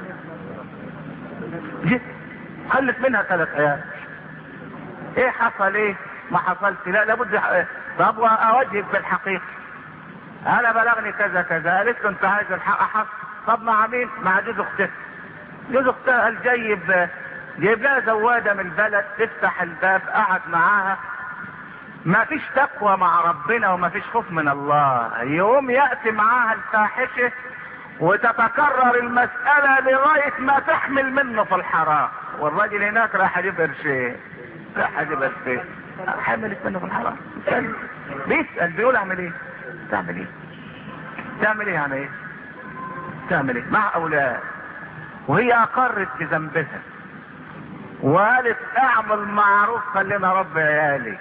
جيت خلت منها 3 عيال. ايه حصل؟ ايه ما حصلش؟ لا لابد طب واواجهك بالحقيقة. انا بلغني كذا كذا. قالت له انت عايز الحق حصل. طب مع مين؟ مع جوز اختها. جوز اختها قال جايب لها زواده من البلد تفتح الباب. قعد معاها، ما فيش تقوى مع ربنا وما فيش خوف من الله. يوم ياتي معاها الفاحشه وتتكرر المساله لغايه ما تحمل منه في الحرام، والراجل هناك راح يجيب قرشين. راح يجيب قرشين حملت منه في الحرام. بيسال بيقول اعمل ايه؟ تعمل ايه؟ تعمل ايه يعني ايه؟ تعمل ايه مع اولاد؟ وهي اقرت بذنبها وقالت اعمل معروف خلينا رب عيالي.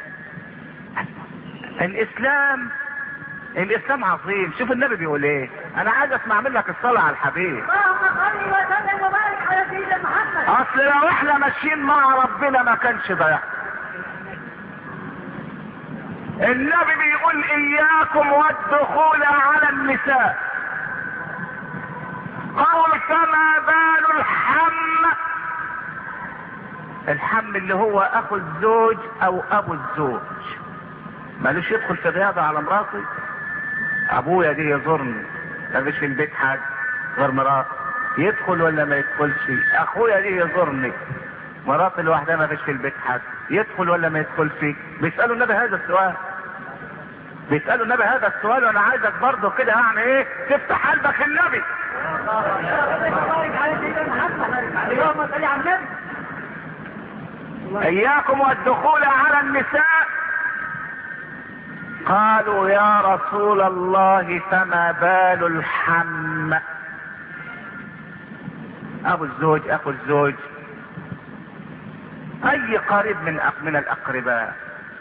الاسلام عظيم. شوف النبي بيقول ايه. انا عايز اسمع منك الصلاة على الحبيب. اللهم صل وسلم وبارك على سيدنا محمد. اصل لو احنا ماشيين مع ربنا ما كانش ضيع. النبي بيقول اياكم والدخول على النساء. قالوا فما بال الحم اللي هو اخو الزوج او ابو الزوج مالوش يدخل في الرياضة على مراتي. ابويا دي يزورني مالوش في البيت حاجة غير مراتي، يدخل ولا ما يدخلش؟ اخويا دي يزورني مراتي لوحدها ما فيش في البيت حاجة، يدخل ولا ما يدخلش؟ بيسألوا النبي هذا السؤال. بيسألوا النبي هذا السؤال، وانا عايزك برضه كده يعني ايه تفتح قلبك النبي. اياكم والدخول على النساء. قالوا يا رسول الله فما بال الحم؟ ابو الزوج، اخو الزوج، اي قريب من الاقرباء.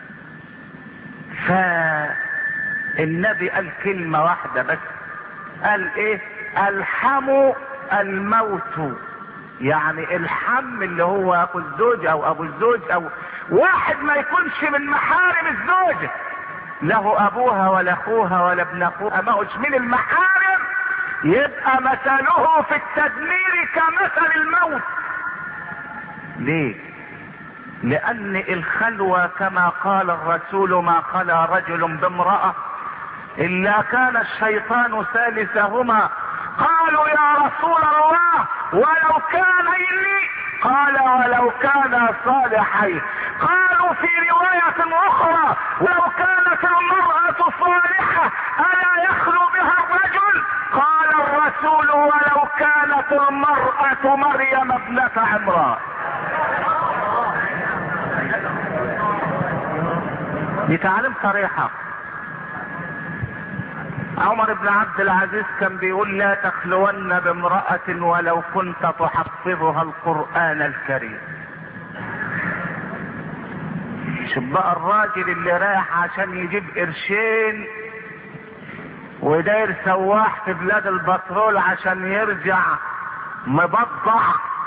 فالنبي قال كلمة واحدة بس، قال ايه؟ الحم الموت. يعني الحم اللي هو اخو الزوج او ابو الزوج او واحد ما يكونش من محارم الزوجة، له ابوها ولا اخوها ولا ابن اخوها، ما هوش من المحارم، يبقى مثله في التدمير كمثل الموت. ليه؟ لان الخلوة كما قال الرسول ما خلا رجل بامرأة الا كان الشيطان ثالثهما. قالوا يا رسول الله ولو كانين؟ قال ولو كانا صالحين. قالوا في رواية اخرى ولو كانت المرأة صالحة الا يخلو بها الرجل؟ قال الرسول ولو كانت المرأة مريم ابنة عمران. دي تعليم صريحة. عمر بن عبد العزيز كان بيقول لا تخلون بامرأة ولو كنت تحفظها القرآن الكريم. شوف بقى الراجل اللي رايح عشان يجيب قرشين وداير سواح في بلاد البترول عشان يرجع مبضع،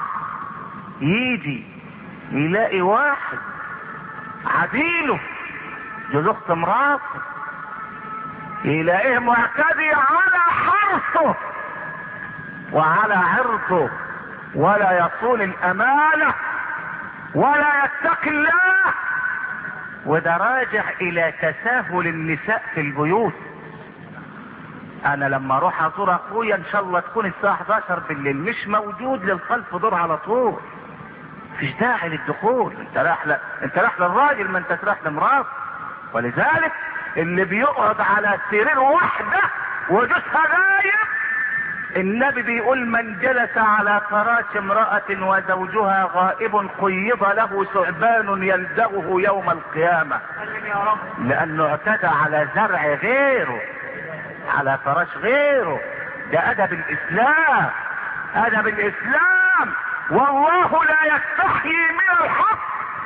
يجي يلاقي واحد عديله جوز اخت مراته، يلاقيه معتدي على حرصه وعلى عرضه، ولا يصون الامانة ولا يتقي الله، وده راجع الى تساهل النساء في البيوت. انا لما اروح ازور اخويا ان شاء الله تكون الساعة 11 بالليل، مش موجود للخلف دور على طول، مفيش داعي للدخول. انت رايح للراجل، ما انت رايح لمراته. ولذلك اللي بيقعد على سرير واحدة وجوزها غايب، النبي بيقول من جلس على فراش امرأة وزوجها غائب قيض له ثعبان يلدغه يوم القيامة، لانه اعتدى على زرع غيره، على فراش غيره. ده ادب الاسلام، ادب الاسلام، والله لا يستحيي من الحق.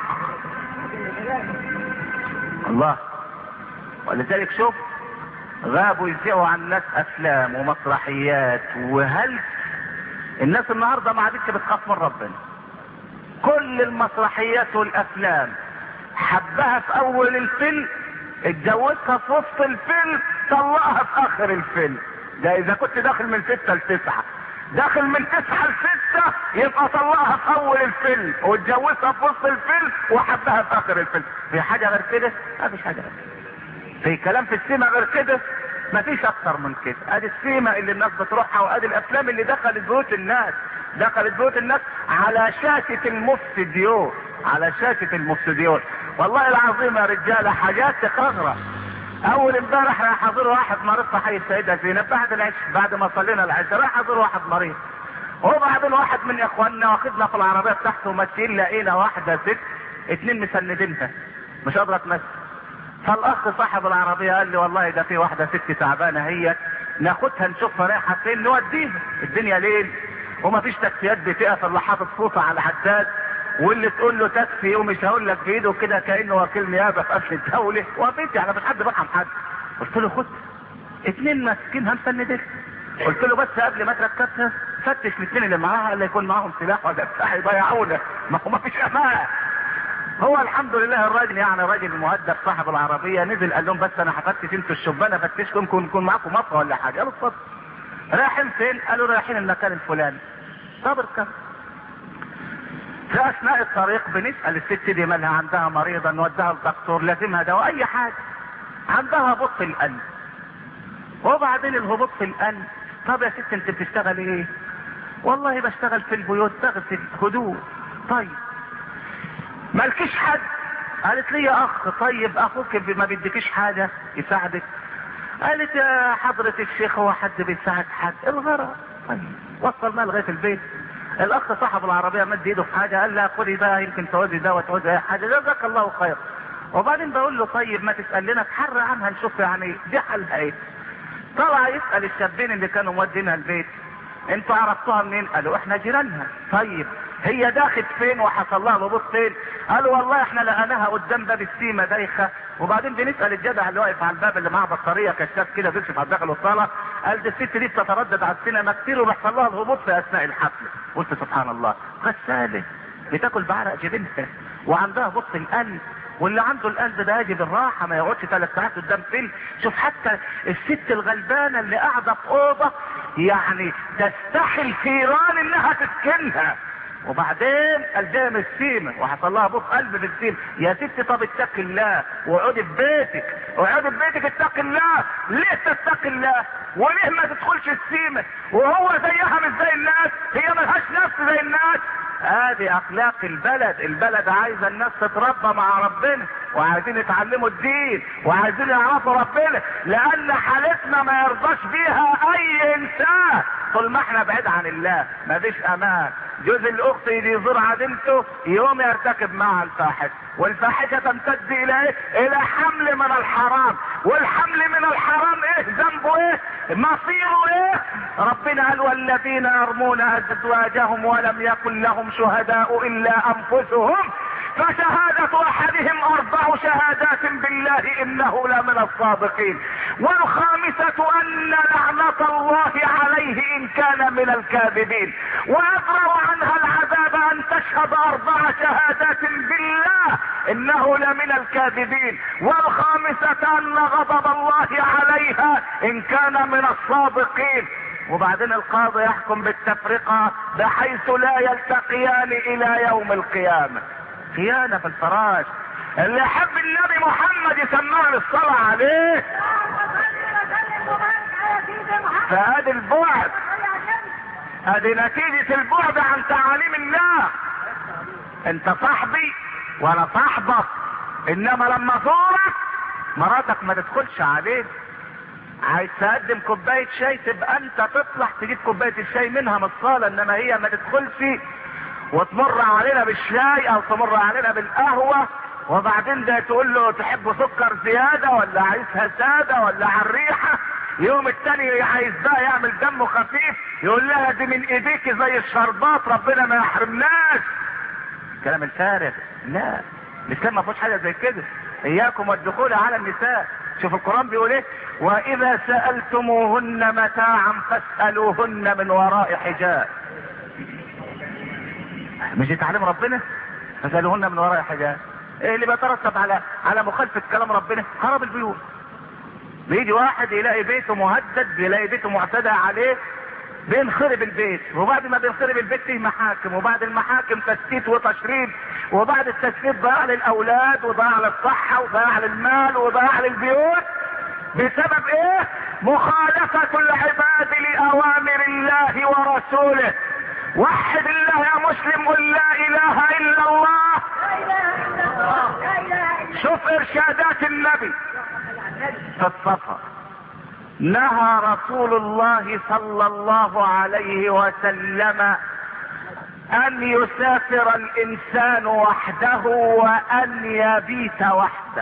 الله. ولذلك شوف غابوا يذيعوا عن الناس افلام ومسرحيات وهل الناس النهارده ما عادتش بتخاف من ربنا. كل المسرحيات والافلام حبها في اول الفيلم، اتجوزها في وسط الفيلم، طلقها في اخر الفيلم. ده اذا كنت داخل من 6 ل9، داخل من 9 ل6 يبقى طلقها في اول الفيلم واتجوزها في وسط الفيلم وحبها في اخر الفيلم. في حاجة غير كده؟ ما فيش حاجة غير كده. في كلام في السيما غير كده؟ ما فيش اكتر من كده. ادي السيما اللي الناس بتروحها، وادي الافلام اللي دخلت بيوت الناس، دخلت بيوت الناس على شاشة المفسديون، على شاشة المفسديون. والله العظيم يا رجالة حاجات تقرر. اول امبارح راح ازور واحد مريض في حي السيدة زينب بعد العشاء، بعد ما صلينا العشاء راح ازور واحد مريض، وبعدين واحد من اخواننا واخدنا في العربية بتاعته وماشيين، لقينا واحدة ست 2 مسندينها مش قادرة تمشي. فالاخ صاحب العربية قال لي والله ده في واحدة ست تعبانة هي، ناخدها نشوفها رايحة فين نوديها. الدنيا ليل وما فيش تاكسيات بتقف، اللي حاطط صوته على العداد، واللي تقول له تاكسي ومش هقول لك بايده كده كانه وكيل نيابه في امن الدوله. وقفت يعني مفيش حد برحم حد. قلت له خد 2 ماسكينها مسندين. قلت له بس قبل ما تركبها فتش الاثنين اللي معاها اللي يكون معاهم سلاح ولا بتاع يضيعونا، ما هو مفيش امان. هو الحمد لله الراجل يعني راجل مؤدب صاحب العربيه، نزل قال لهم بس انا هفتش انتوا الشبانه، فتشكم يكون معاكم مطوه ولا حاجه. قالوا اتفضل. رايحين فين؟ قالوا رايحين المكان الفلاني. طب اركب. في اثناء الطريق بنسال الست دي مالها، عندها مريضه نوديها للدكتور، لازمها دواء اي حاجه، عندها هبوط في القلب. وبعدين الهبوط في القلب، طب يا ست انت بتشتغل ايه؟ والله بشتغل في البيوت بغسل هدوء. طيب مالكيش حد؟ قالت لي يا اخ. طيب اخوك ما بيديكيش حاجه يساعدك؟ قالت يا حضرة الشيخ هو حد بيساعد حد؟ الغرض. طيب وصلنا لغايه البيت، الاخ صاحب العربيه مد ايده في حاجه، قال لها خدي بقى يمكن تعوزي ده وتعوزي اي حاجه، جزاك الله خير. وبعدين بقول له طيب ما تسأل لنا تحرى عنها نشوف يعني دي حالها ايه. طلع يسأل الشابين اللي كانوا مودينها البيت، انتوا عرفتوها منين؟ قالوا احنا جيرانها. طيب هي داخت فين وحصل لها الهبوط فين؟ قالوا والله احنا لقيناها قدام باب السيمه دايخه، وبعدين بنسال الجدع اللي واقف على الباب اللي معاه بطاريه كشاف كده بيكشف على الداخل والطالع، قال دي الست دي بتتردد على السينما كتير وبيحصل لها الهبوط في اثناء الحفل. قلت سبحان الله، غساله بتاكل بعرق جبينها وعندها هبوط في القلب، واللي عنده القلب ده يجي بالراحه ما يقعدش 3 ساعات قدام فيلم. شوف حتى الست الغلبانه اللي قاعده في اوضه يعني تستحي الفيران انها تسكنها، وبعدين قلبها من السيمه وحصل لها بوق قلب في السيمه. يا ست طب اتقي الله واقعدي في بيتك، اقعدي في بيتك اتقي الله. ليه تتقي الله؟ وليه ما تدخلش السيمه وهو زيها مش زي الناس؟ هي ملهاش نفس زي الناس. ادي اخلاق البلد. البلد عايزه الناس تتربى مع ربنا، وعايزين يتعلموا الدين، وعايزين يعرفوا ربنا، لان حالتنا ما يرضاش بيها اي انسان طول ما احنا بعيد عن الله. مفيش امان. جوز الاخت يجي يزور عدلته يوم يرتكب معها الفاحشه، والفاحشه تمتد الى ايه؟ الى حمل من الحرام. والحمل من الحرام ايه ذنبه؟ ايه مصيره؟ ايه؟ ربنا قال والذين يرمون ازواجهم ولم يكن لهم شهداء الا انفسهم فشهادة احدهم 4 شهادات بالله انه لمن الصادقين، والخامسة ان لعنة الله عليه ان كان من الكاذبين، ويدرأ عنها العذاب ان تشهد 4 شهادات بالله انه لمن الكاذبين، والخامسة ان غضب الله عليها ان كان من الصادقين. وبعدين القاضي يحكم بالتفرقة بحيث لا يلتقيان الى يوم القيامة. خيانة في الفراش. اللي يحب النبي محمد يسمعنا الصلاة عليه. فادي البعد، ادي نتيجة البعد عن تعاليم الله. انت صاحبي وانا صاحبك، انما لما زورك مراتك ما تدخلش عليك. عايز تقدم كوباية شاي تبقى انت تطلع تجيب كوباية الشاي منها من الصالة، انما هي ما تدخلش وتمر علينا بالشاي او تمر علينا بالقهوة، وبعدين ده تقول له تحب سكر زيادة ولا عايزها سادة ولا على الريحة. يوم التاني عايز بقى يعمل دمه خفيف يقول لها دي من ايديك زي الشربات ربنا ما يحرمناش. كلام الفارغ. لا، الاسلام ما فيهوش حاجة زي كده. اياكم والدخول على النساء. شوف القرآن بيقول ايه؟ واذا سألتموهن متاعا فاسألوهن من وراء حجاب. مش يتعلم ربنا؟ فسألوهن من وراء حجاب. ايه اللي بيترتب على مخالفة كلام ربنا؟ خراب البيوت. بيجي واحد يلاقي بيته مهدد، بيلاقي بيته معتدى عليه، بينخرب البيت، وبعد ما بينخرب البيت فيه محاكم، وبعد المحاكم تشتيت وتشريد، وبعد التشتيت ضياع للاولاد وضياع للصحة وضياع للمال وضياع للبيوت. بسبب ايه؟ مخالفة العباد لأوامر الله ورسوله. وحد الله يا مسلم، قل لا اله الا الله. شوف ارشادات النبي في السفر. نهى رسول الله صلى الله عليه وسلم ان يسافر الانسان وحده وان يبيت وحده.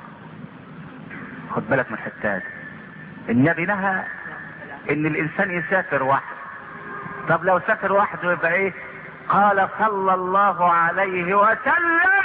خد بالك من الحتات. النبي نهى ان الانسان يسافر وحده. طب لو سافر وحده يبقى ايه؟ قال صلى الله عليه وسلم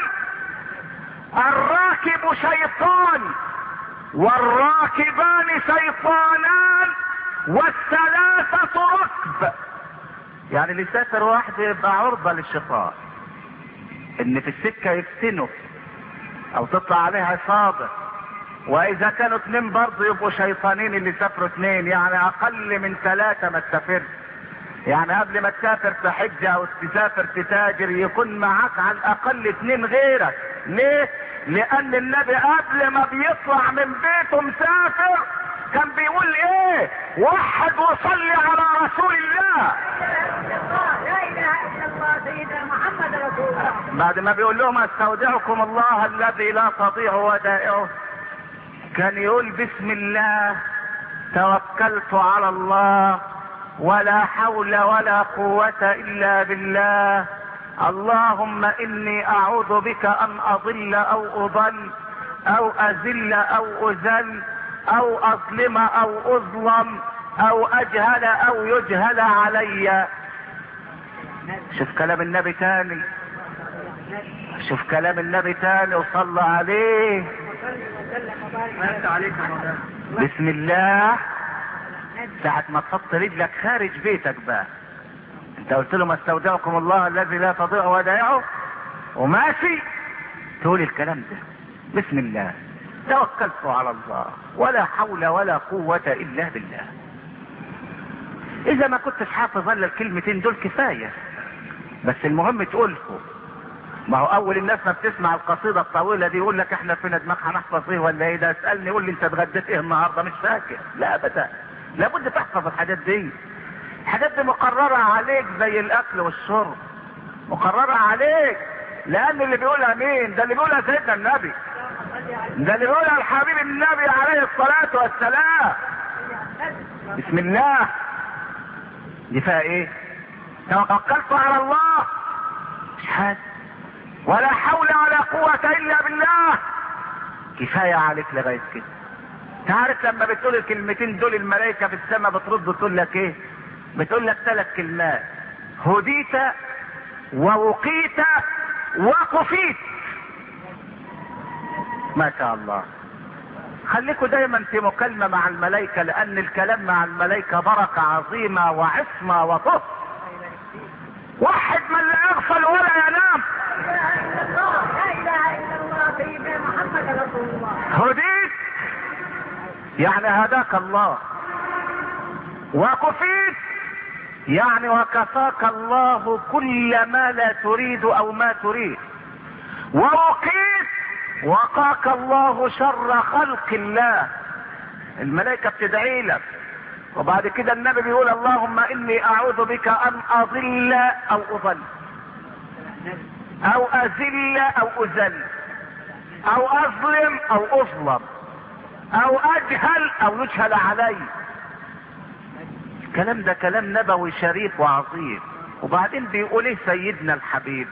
الراكب شيطان والراكبان شيطانان والثلاثة ركب. يعني اللي يسافر وحده يبقى عرضة للشيطان، ان في السكة يفتنه او تطلع عليه عصابة، واذا كانوا 2 برضه يبقوا شيطانين اللي سافروا 2، يعني اقل من 3 ما تسافرش. يعني قبل ما تسافر تحج او تسافر تتاجر يكون معاك على الاقل 2 غيرك. ليه؟ لان النبي قبل ما بيطلع من بيته مسافر كان بيقول ايه؟ وحد وصلي على رسول الله. لا اله الا الله سيدنا محمد رسول الله. بعد ما بيقول لهم استودعكم الله الذي لا تضيع ودائعه، كان يقول بسم الله توكلت على الله ولا حول ولا قوة الا بالله، اللهم اني اعوذ بك ان اضل او اضل او اذل او اذل او اظلم او اظلم او اجهل او يجهل علي. شوف كلام النبي تاني، شوف كلام النبي تاني وصلى عليه. بسم الله. ساعة ما تحط رجلك خارج بيتك بقى، انت قلت له ما استودعكم الله الذي لا تضيع ودائعه، وماشي تقول الكلام ده بسم الله توكلت على الله ولا حول ولا قوة الا بالله. اذا ما كنتش حافظ الا الكلمتين دول كفاية، بس المهم تقولهم. ما هو اول الناس ما بتسمع القصيدة الطويلة دي يقول لك احنا فينا دماغ هنحفظ ايه ولا ايه ده، اسألني يقول لي انت اتغديت ايه النهاردة مش فاكر. لا ابدا، لابد تحفظ الحاجات دي. الحاجات دي مقررة عليك زي الاكل والشرب، مقررة عليك. لان اللي بيقولها مين؟ ده اللي بيقولها سيدنا النبي، ده اللي بيقولها الحبيب النبي عليه الصلاة والسلام. بسم الله دي فيها ايه؟ توكلت على الله مش حاجة، ولا حول ولا قوة الا بالله كفاية عليك لغاية كده. تعرف لما بتقول الكلمتين دول الملائكة في السماء بترد تقول لك ايه؟ بتقول لك 3 كلمات: هديت ووقيت وكفيت. ما شاء الله. خليكوا دايما في مكالمة مع الملائكة، لان الكلام مع الملائكة بركة عظيمة وعصمة وطهر. واحد من لا يغفل ولا ينام. لا اله الا الله سيدنا محمد رسول الله. هديت يعني هداك الله، وكفيت يعني وكفاك الله كل ما لا تريد او ما تريد، ووقيت وقاك الله شر خلق الله. الملائكة بتدعي لك، وبعد كده النبي بيقول اللهم اني اعوذ بك ان اضل او اضل او اذل او اذل او اظلم او اظلم او اجهل او يجهل علي. الكلام ده كلام نبوي شريف وعظيم. وبعدين بيقول ايه سيدنا الحبيب؟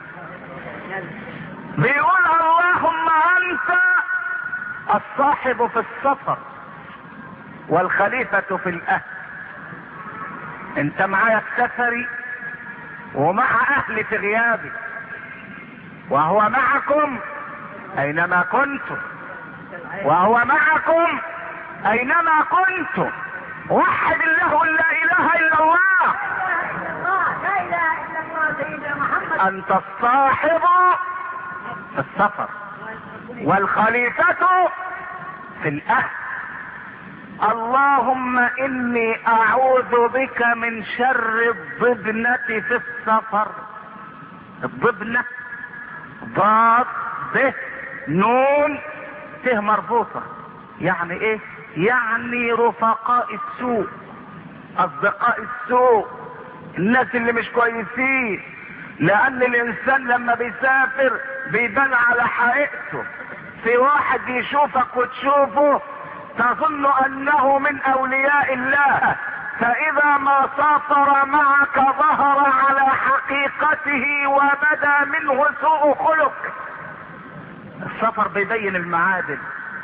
بيقول اللهم انت الصاحب في السفر والخليفة في الاهل. انت معايا في سفري ومع اهلي في غيابي، وهو معكم اينما كنتم، وهو معكم اينما كنتم. وحد الله لا اله الا الله. لا اله الا الله سيدنا محمد. انت الصاحب في السفر والخليفة في الاهل. اللهم اني اعوذ بك من شر الضبنة في السفر. الضبنة ضاد ب نون ت مربوطة، يعني ايه؟ يعني رفقاء السوء، اصدقاء السوء، الناس اللي مش كويسين. لان الانسان لما بيسافر بيبان على حقيقته. في واحد يشوفك وتشوفه تظن انه من اولياء الله، فاذا ما سافر معك ظهر على حقيقته وبدا منه سوء خلق. السفر بيبين المعادن.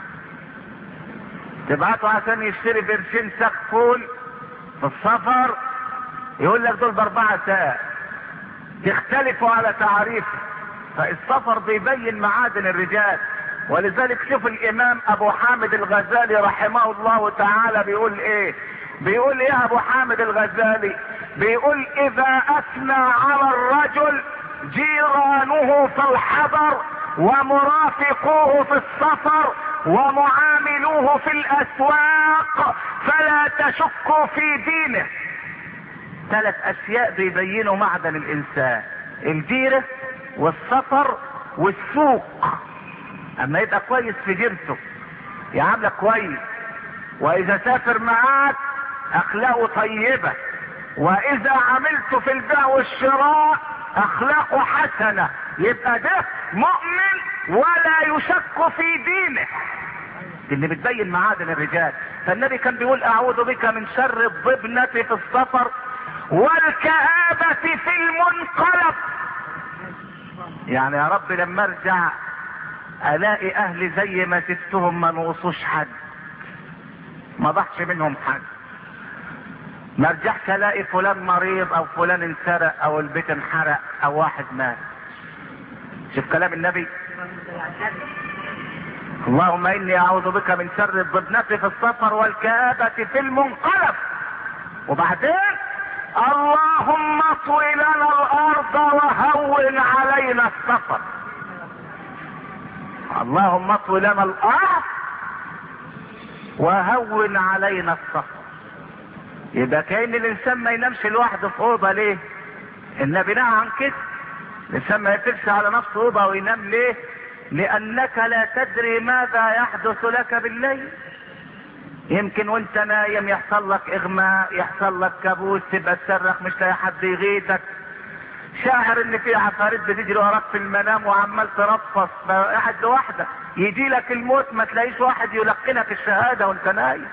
تبعته عشان يشتري برشين ساق فول في السفر يقول لك دول ب4 ساق، تختلفوا على تعريفه. فالسفر بيبين معادن الرجال. ولذلك شوف الامام ابو حامد الغزالي رحمه الله تعالى بيقول ايه؟ بيقول ايه ابو حامد الغزالي؟ بيقول اذا اثنى على الرجل جيرانه في الحضر ومرافقوه في السفر ومعاملوه في الاسواق فلا تشكوا في دينه. 3 اشياء بيبينوا معدن الانسان: الجيرة والسفر والسوق. اما يبقى كويس في جيرته يعاملك كويس، واذا سافر معاك اخلاقه طيبة، واذا عملت في البيع والشراء اخلاقه حسنة، يبقى ده مؤمن ولا يشك في دينه. دي اللي بتبين معادن الرجال. فالنبي كان بيقول اعوذ بك من شر الضبنة في السفر والكآبة في المنقلب. يعني يا رب لما ارجع الاقي اهلي زي ما سبتهم ما نقصوش حد، ما ضحش منهم حد، ما ارجعش الاقي فلان مريض او فلان انسرق او البيت انحرق او واحد مات. شوف كلام النبي، اللهم اني اعوذ بك من شر الضبنة في السفر والكآبة في المنقلب. وبعدين اللهم اطوي لنا الارض وهون علينا السفر. اللهم اطوي لنا الارض وهون علينا السفر. يبقى كأن الانسان ما ينامش لوحده في اوضه. ليه؟ النبي نهى عن كده. الانسان ما يقفلش على نفسه اوضه وينام. ليه؟ لانك لا تدري ماذا يحدث لك بالليل. يمكن وانت نايم يحصل لك اغماء، يحصل لك كابوس، تبقى تصرخ مش لاقي حد يغيثك، شاعر ان في عفاريت بتجري وراك في المنام وعمال ترفص قاعد لوحدك، يجي لك الموت ما تلاقيش واحد يلقنك الشهاده وانت نايم.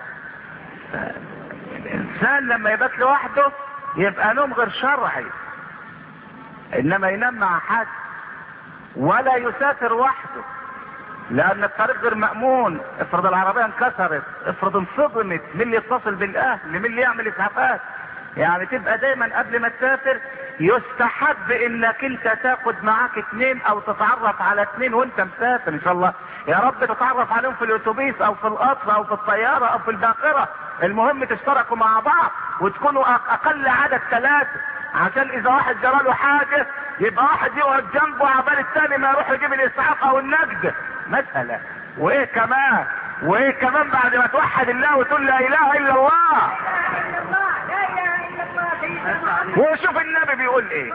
الانسان لما يبات لوحده يبقى نوم غير شرعي. انما ينام مع حد ولا يسافر وحده، لان الطريق غير مأمون. افرض العربية انكسرت، افرض انصدمت، مين اللي يتصل بالاهل، مين اللي يعمل اسعافات؟ يعني تبقى دايما قبل ما تسافر يستحب انك انت تاخد معاك 2 او تتعرف على 2 وانت مسافر ان شاء الله. يا رب تتعرف عليهم في الاتوبيس او في القطر او في الطيارة او في الباخرة، المهم تشتركوا مع بعض وتكونوا اقل عدد 3، عشان اذا واحد جراله حاجة يبقى واحد يقعد جنبه عبال الثاني ما يروح يجيب الاسعاف او النجدة مسألة. وايه كمان بعد ما توحد الله وتقول لا اله الا الله. وشوف النبي بيقول ايه،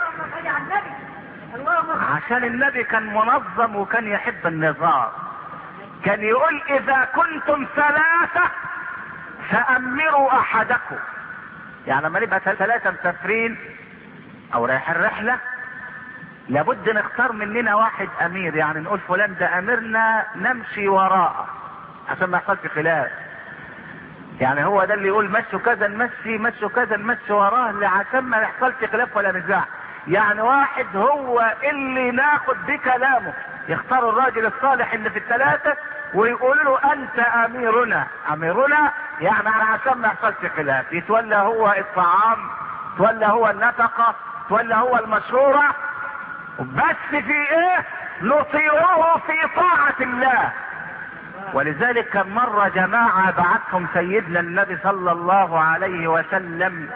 عشان النبي كان منظم وكان يحب النظام. كان يقول اذا كنتم 3 فامروا احدكم. يعني لما نبقى 3 مسافرين او رايحين رحلة لابد نختار مننا واحد امير، يعني نقول فلان ده اميرنا نمشي وراءه عشان ما يحصلش خلاف. يعني هو ده اللي يقول مشوا كذا نمشي، مشوا كذا نمشي وراه عشان ما يحصلش خلاف ولا نزاع. يعني واحد هو اللي ناخد بكلامه، يختار الراجل الصالح اللي في ال3 ويقول له انت اميرنا. اميرنا يعني عشان ما يحصلش خلاف، يتولى هو الطعام، يتولى هو النفقة، يتولى هو المشورة، بس في ايه؟ نطيعه في طاعة الله. ولذلك كان مرة جماعة بعتهم سيدنا النبي صلى الله عليه وسلم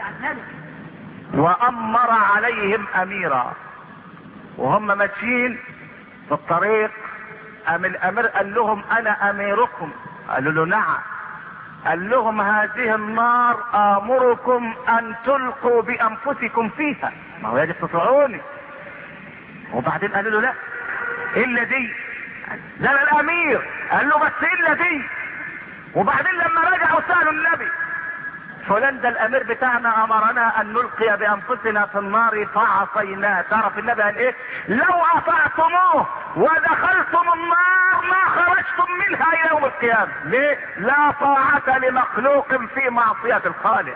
وامر عليهم اميرا، وهم ماشيين في الطريق قام الامير قال لهم انا اميركم. قالوا له نعم. قال لهم هذه النار امركم ان تلقوا بانفسكم فيها، ما هو يجب تطيعوني. وبعدين قالوا له لا الا دي. لا لا الامير قال له بس الا دي. وبعدين لما رجعوا سألوا النبي فلان ده الامير بتاعنا امرنا ان نلقي بانفسنا في النار فعصيناه. تعرف النبي قال ايه؟ لو اطعتموه ودخلتم النار ما خرجتم منها الى يوم القيامة. ليه؟ لا طاعة لمخلوق في معصية الخالق.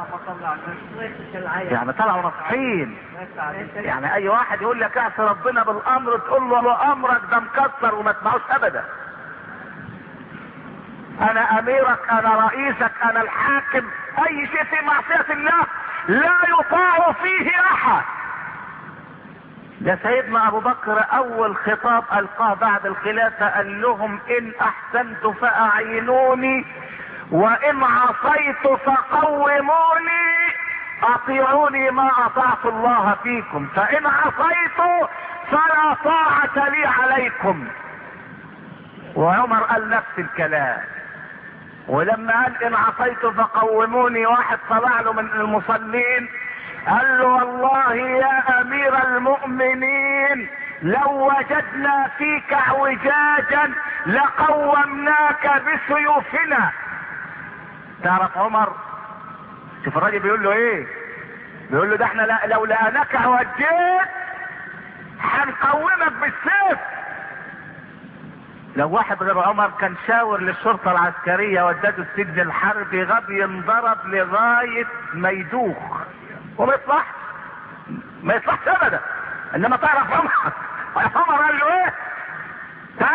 يعني طلعوا نصحين. يعني اي واحد يقول لك اعصي ربنا بالامر تقول له امرك ده مكسر وما تسمعوش ابدا. انا اميرك، انا رئيسك، انا الحاكم. اي شيء في معصية الله لا يطاع فيه احد. ده سيدنا ابو بكر اول خطاب القاه بعد الخلافة قال لهم ان احسنت فاعينوني وان عصيت فقوموني، اطيعوني ما اطعت الله فيكم، فان عصيت فلا طاعة لي عليكم. وعمر قال نفس الكلام. ولما قال ان عصيت فقوموني واحد طلع له من المصلين قال له والله يا امير المؤمنين لو وجدنا فيك اعوجاجا لقومناك بسيوفنا. تعرف عمر شوف الراجل بيقول له ايه؟ بيقول له ده احنا لو لقيناك اعوجيت هنقومك بالسيف. لو واحد غير عمر كان شاور للشرطة العسكرية ودته السجن الحربي غاب ينضرب لغاية ما يدوخ وما يطلعش ابدا. انما تعرف عمر قال له ايه؟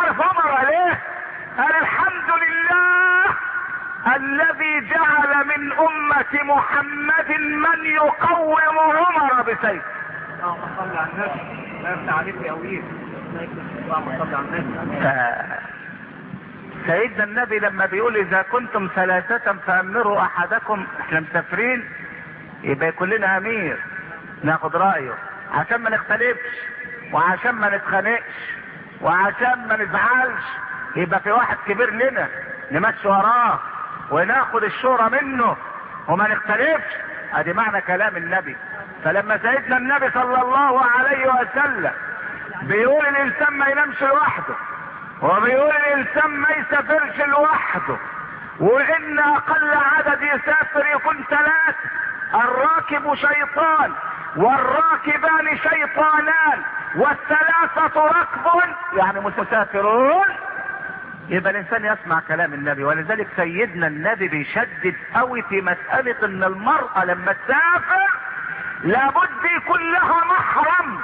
قال ايه؟ قال الحمد لله الذي جعل من امة محمد من يقوم عمر بسيف. اللهم صل على النبي. لا يفتح عليك يا ويل. اللهم صل على النبي. سيدنا النبي لما بيقول اذا كنتم ثلاثة فامروا احدكم، احنا مسافرين يبقى يكون لنا امير ناخد رايه عشان ما نختلفش وعشان ما نتخانقش وعشان ما نزعلش، يبقى في واحد كبير لنا نمشي وراه وناخد الشورى منه وما نختلفش. ادي معنى كلام النبي. فلما سيدنا النبي صلى الله عليه وسلم بيقول الانسان ما ينامش لوحده، وبيقول الانسان ما يسافرش لوحده، وان اقل عدد يسافر يكون 3، الراكب شيطان والراكبان شيطانان والثلاثة ركب يعني مسافرون، يبقى الانسان يسمع كلام النبي. ولذلك سيدنا النبي بيشدد قوي في مسألة ان المرأة لما تسافر لابد يكون لها محرم،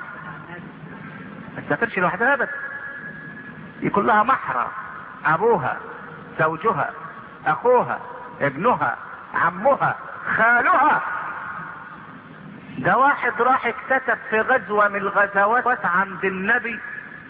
ما تسافرش لوحدها بس، يكون لها محرم، ابوها، زوجها، اخوها، ابنها، عمها، خالها. ده واحد راح اكتتب في غزوة من الغزوات عند النبي،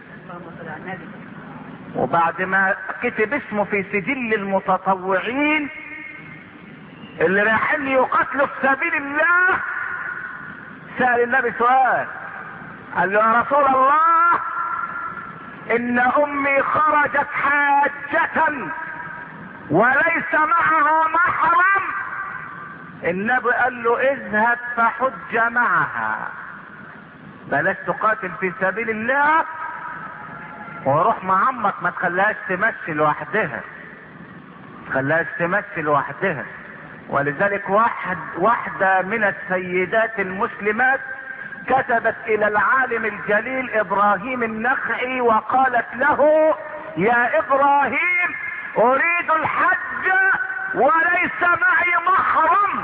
وبعد ما كتب اسمه في سجل المتطوعين اللي رايحين يقاتلوا في سبيل الله، سأل النبي سؤال، قال له يا رسول الله ان امي خرجت حاجة وليس معها محرم. النبي قال له اذهب فحج معها، بلاش تقاتل في سبيل الله وروح مع عمك، ما تخليهاش تمشي لوحدها، تخليهاش تمشي لوحدها. ولذلك واحدة من السيدات المسلمات كتبت الى العالم الجليل ابراهيم النخعي وقالت له يا ابراهيم اريد الحج وليس معي محرم.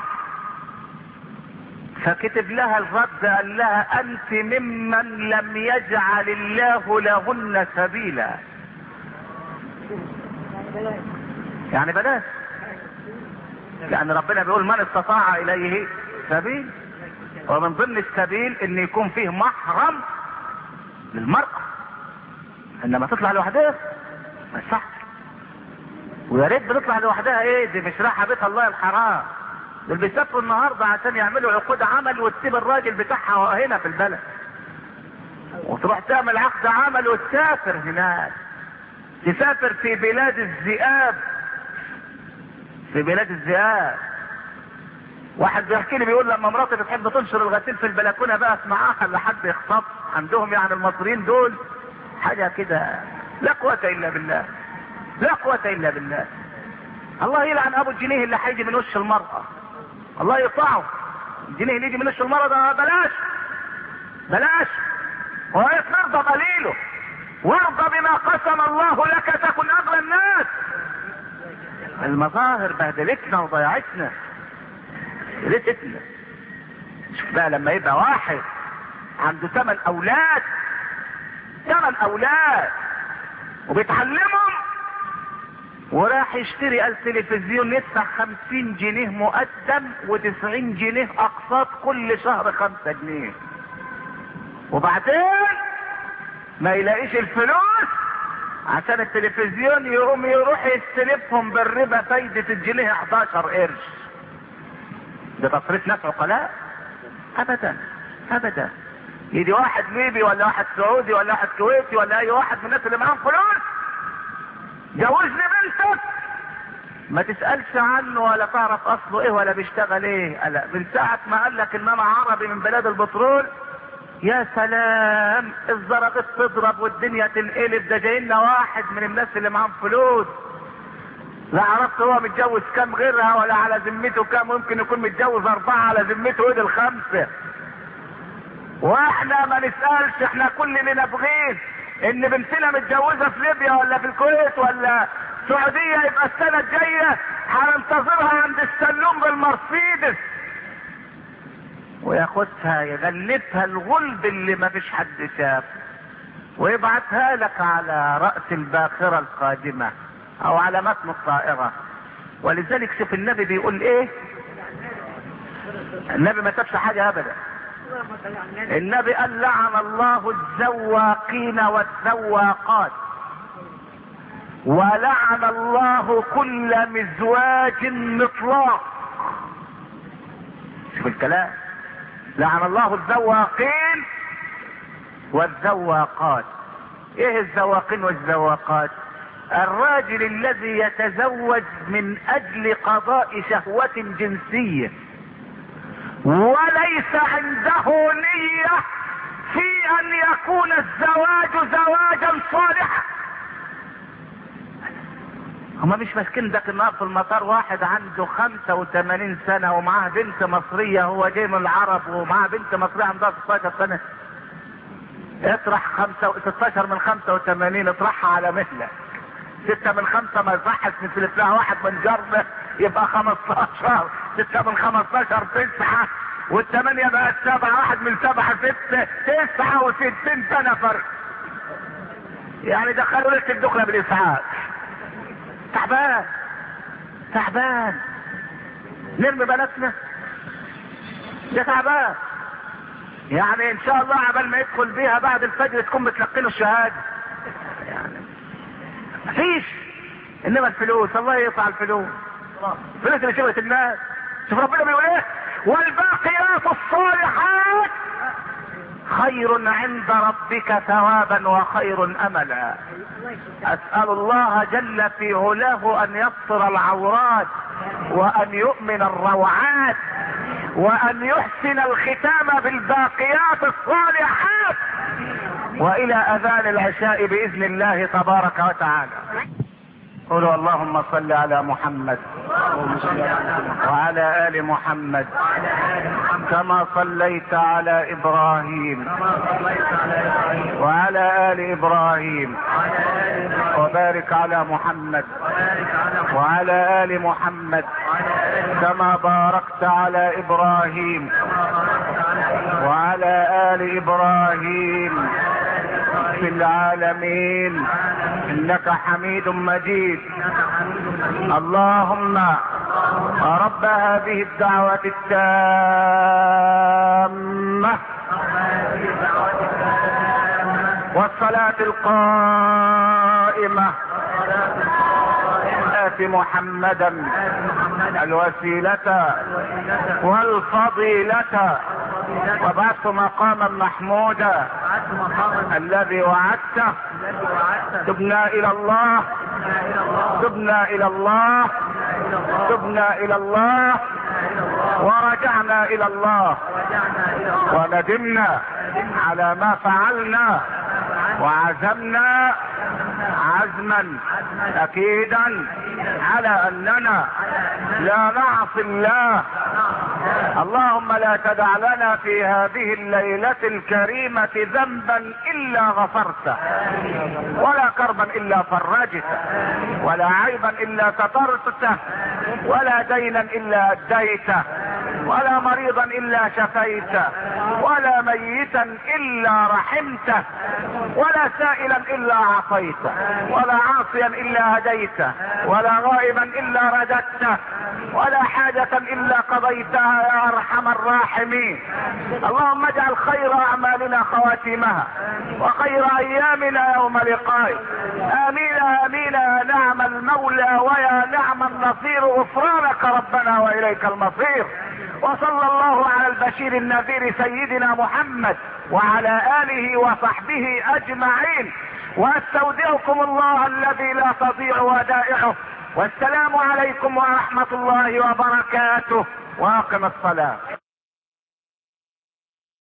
فكتب لها الرد، قال لها انت ممن لم يجعل الله لهن سبيلا. يعني بلاش، يعني ربنا بيقول من استطاع اليه سبيل، ومن ضمن السبيل ان يكون فيه محرم للمرأة، انما تطلع لوحدها ما يصحش. ويا ريت بتطلع لوحدها، ايه دي مش رايحه بيت الله الحرام، دول بيسافروا النهارده عشان يعملوا عقود عمل وتسيب الراجل بتاعها هنا في البلد وتروح تعمل عقد عمل وتسافر هناك، تسافر في بلاد الذئاب، في بلاد الذئاب. واحد بيحكي لي بيقول لما مراتي بتحب تنشر الغسيل في البلكونه بقى اسمعها لحد يخطب عندهم، يعني المصريين دول حاجه كده لا قوه الا بالله، لا قوه الا بالله. الله يلعن ابو الجنيه اللي هيجي من وش المرأة، الله يقطعه. الجنيه اللي يجي من وش المرأة ده بلاش بلاش، ويترضى قليله وارضى بما قسم الله لك تكن اغنى الناس. المظاهر بهدلتنا وضيعتنا رتتنا. شوف بقى لما يبقى واحد عنده 8 اولاد، 8 اولاد وبيتعلمهم وراح يشتري التلفزيون يدفع 50 جنيه مقدم و90 جنيه اقساط كل شهر 5 جنيه، وبعدين ما يلاقيش الفلوس عشان التلفزيون يقوم يروح يستلفهم بالربا فايدة الجنيه 11 قرش. ده تصريف ناس عقلاء؟ ابدا ابدا. يجي واحد ليبي ولا واحد سعودي ولا واحد كويتي ولا اي واحد من الناس اللي معاهم فلوس جوزني بنتك، ما تسألش عنه ولا تعرف اصله ايه ولا بيشتغل ايه. لا، من ساعة ما قال لك ان انا عربي من بلاد البترول، يا سلام الزرقت تضرب والدنيا تنقلب. ده جاي لنا واحد من الناس اللي معاهم فلوس لا عرفت هو متجوز كام غيرها ولا على ذمته كام، ممكن يكون متجوز 4 على ذمته ايه ال5. واحنا ما نسألش، احنا كل اللي نبغيه ان بنتنا متجوزة في ليبيا ولا في الكويت ولا السعودية، يبقى السنة الجاية هننتظرها عند السلوم بالمرسيدس وياخدها يغلفها الغلب اللي ما فيش حد شاف. ويبعتها لك على رأس الباخرة القادمة او على متن الطائرة. ولذلك شوف النبي بيقول ايه. النبي ما سابش حاجة ابدا. النبي قال لعن الله الزواقين والزواقات ولعن الله كل مزواج مطلاق. شوف الكلام، لعن الله الزواقين والزواقات. ايه الزواقين والزواقات؟ الراجل الذي يتزوج من اجل قضاء شهوة جنسية وليس عنده نية في ان يكون الزواج زواجا صالحا. هما مش ماسكين ده النهار في المطار واحد عنده 85 سنة ومعاه بنت مصرية، هو جاي من العرب ومعاه بنت مصرية عندها 16 سنة، اطرح 16 من 85 اطرحها على مهلة 6 من 5 ما يصحش نسلف لها واحد من جربه يبقى 15. 6 من 15 9 والثمانية بقت 7. 1 من 7 6 69 سنة فرق. يعني دخلوا لك الدخلة بالإسعاف. تعبان تعبان. نرمي بناتنا ده تعبان. يعني ان شاء الله عبال ما يدخل بيها بعد الفجر تكون بتلقيله الشهادة. يعني مفيش. انما الفلوس الله يقطع الفلوس. الفلوس اللي شبهت الناس. شوف ربنا بيقول ايه؟ والباقيات الصالحات خير عند ربك ثوابا وخير املا. اسأل الله جل في علاه ان يستر العورات وان يؤمن الروعات وان يحسن الختام بالباقيات الصالحات والى اذان العشاء باذن الله تبارك وتعالى. قولوا اللهم صل على محمد وعلى آل محمد كما صليت على إبراهيم وعلى آل إبراهيم وبارك على محمد وعلى آل محمد كما باركت على إبراهيم وعلى آل إبراهيم في العالمين انك حميد مجيد. اللهم رب هذه الدعوة التامة والصلاة القائمة آت محمدا الوسيلة والفضيلة وبعث مقاما محمودا الذي وعدته. تبنا الى الله تبنا الى الله تبنا الى الله ورجعنا الى الله وندمنا على ما فعلنا وعزمنا عزما اكيدا على اننا لا نعصي الله. اللهم لا تدع لنا في هذه الليلة الكريمة ذنبا الا غفرته ولا كربا الا فرجته ولا عيبا الا سترته ولا دينا الا اديته ولا مريضا الا شفيته ولا ميتا الا رحمته ولا سائلا الا عصيته ولا عاصيا الا هديته ولا غائبا الا رددته ولا حاجة الا قضيتها يا ارحم الراحمين. اللهم اجعل خير اعمالنا خواتيمها وخير ايامنا يوم لقائك. امين امين يا نعم المولى ويا نعم النصير. غفرانك ربنا واليك المصير. وصلى الله على البشير النذير سيدنا محمد وعلى اله وصحبه اجمعين. واستودعكم الله الذي لا تضيع ودائعه. والسلام عليكم ورحمة الله وبركاته. واقم الصلاة.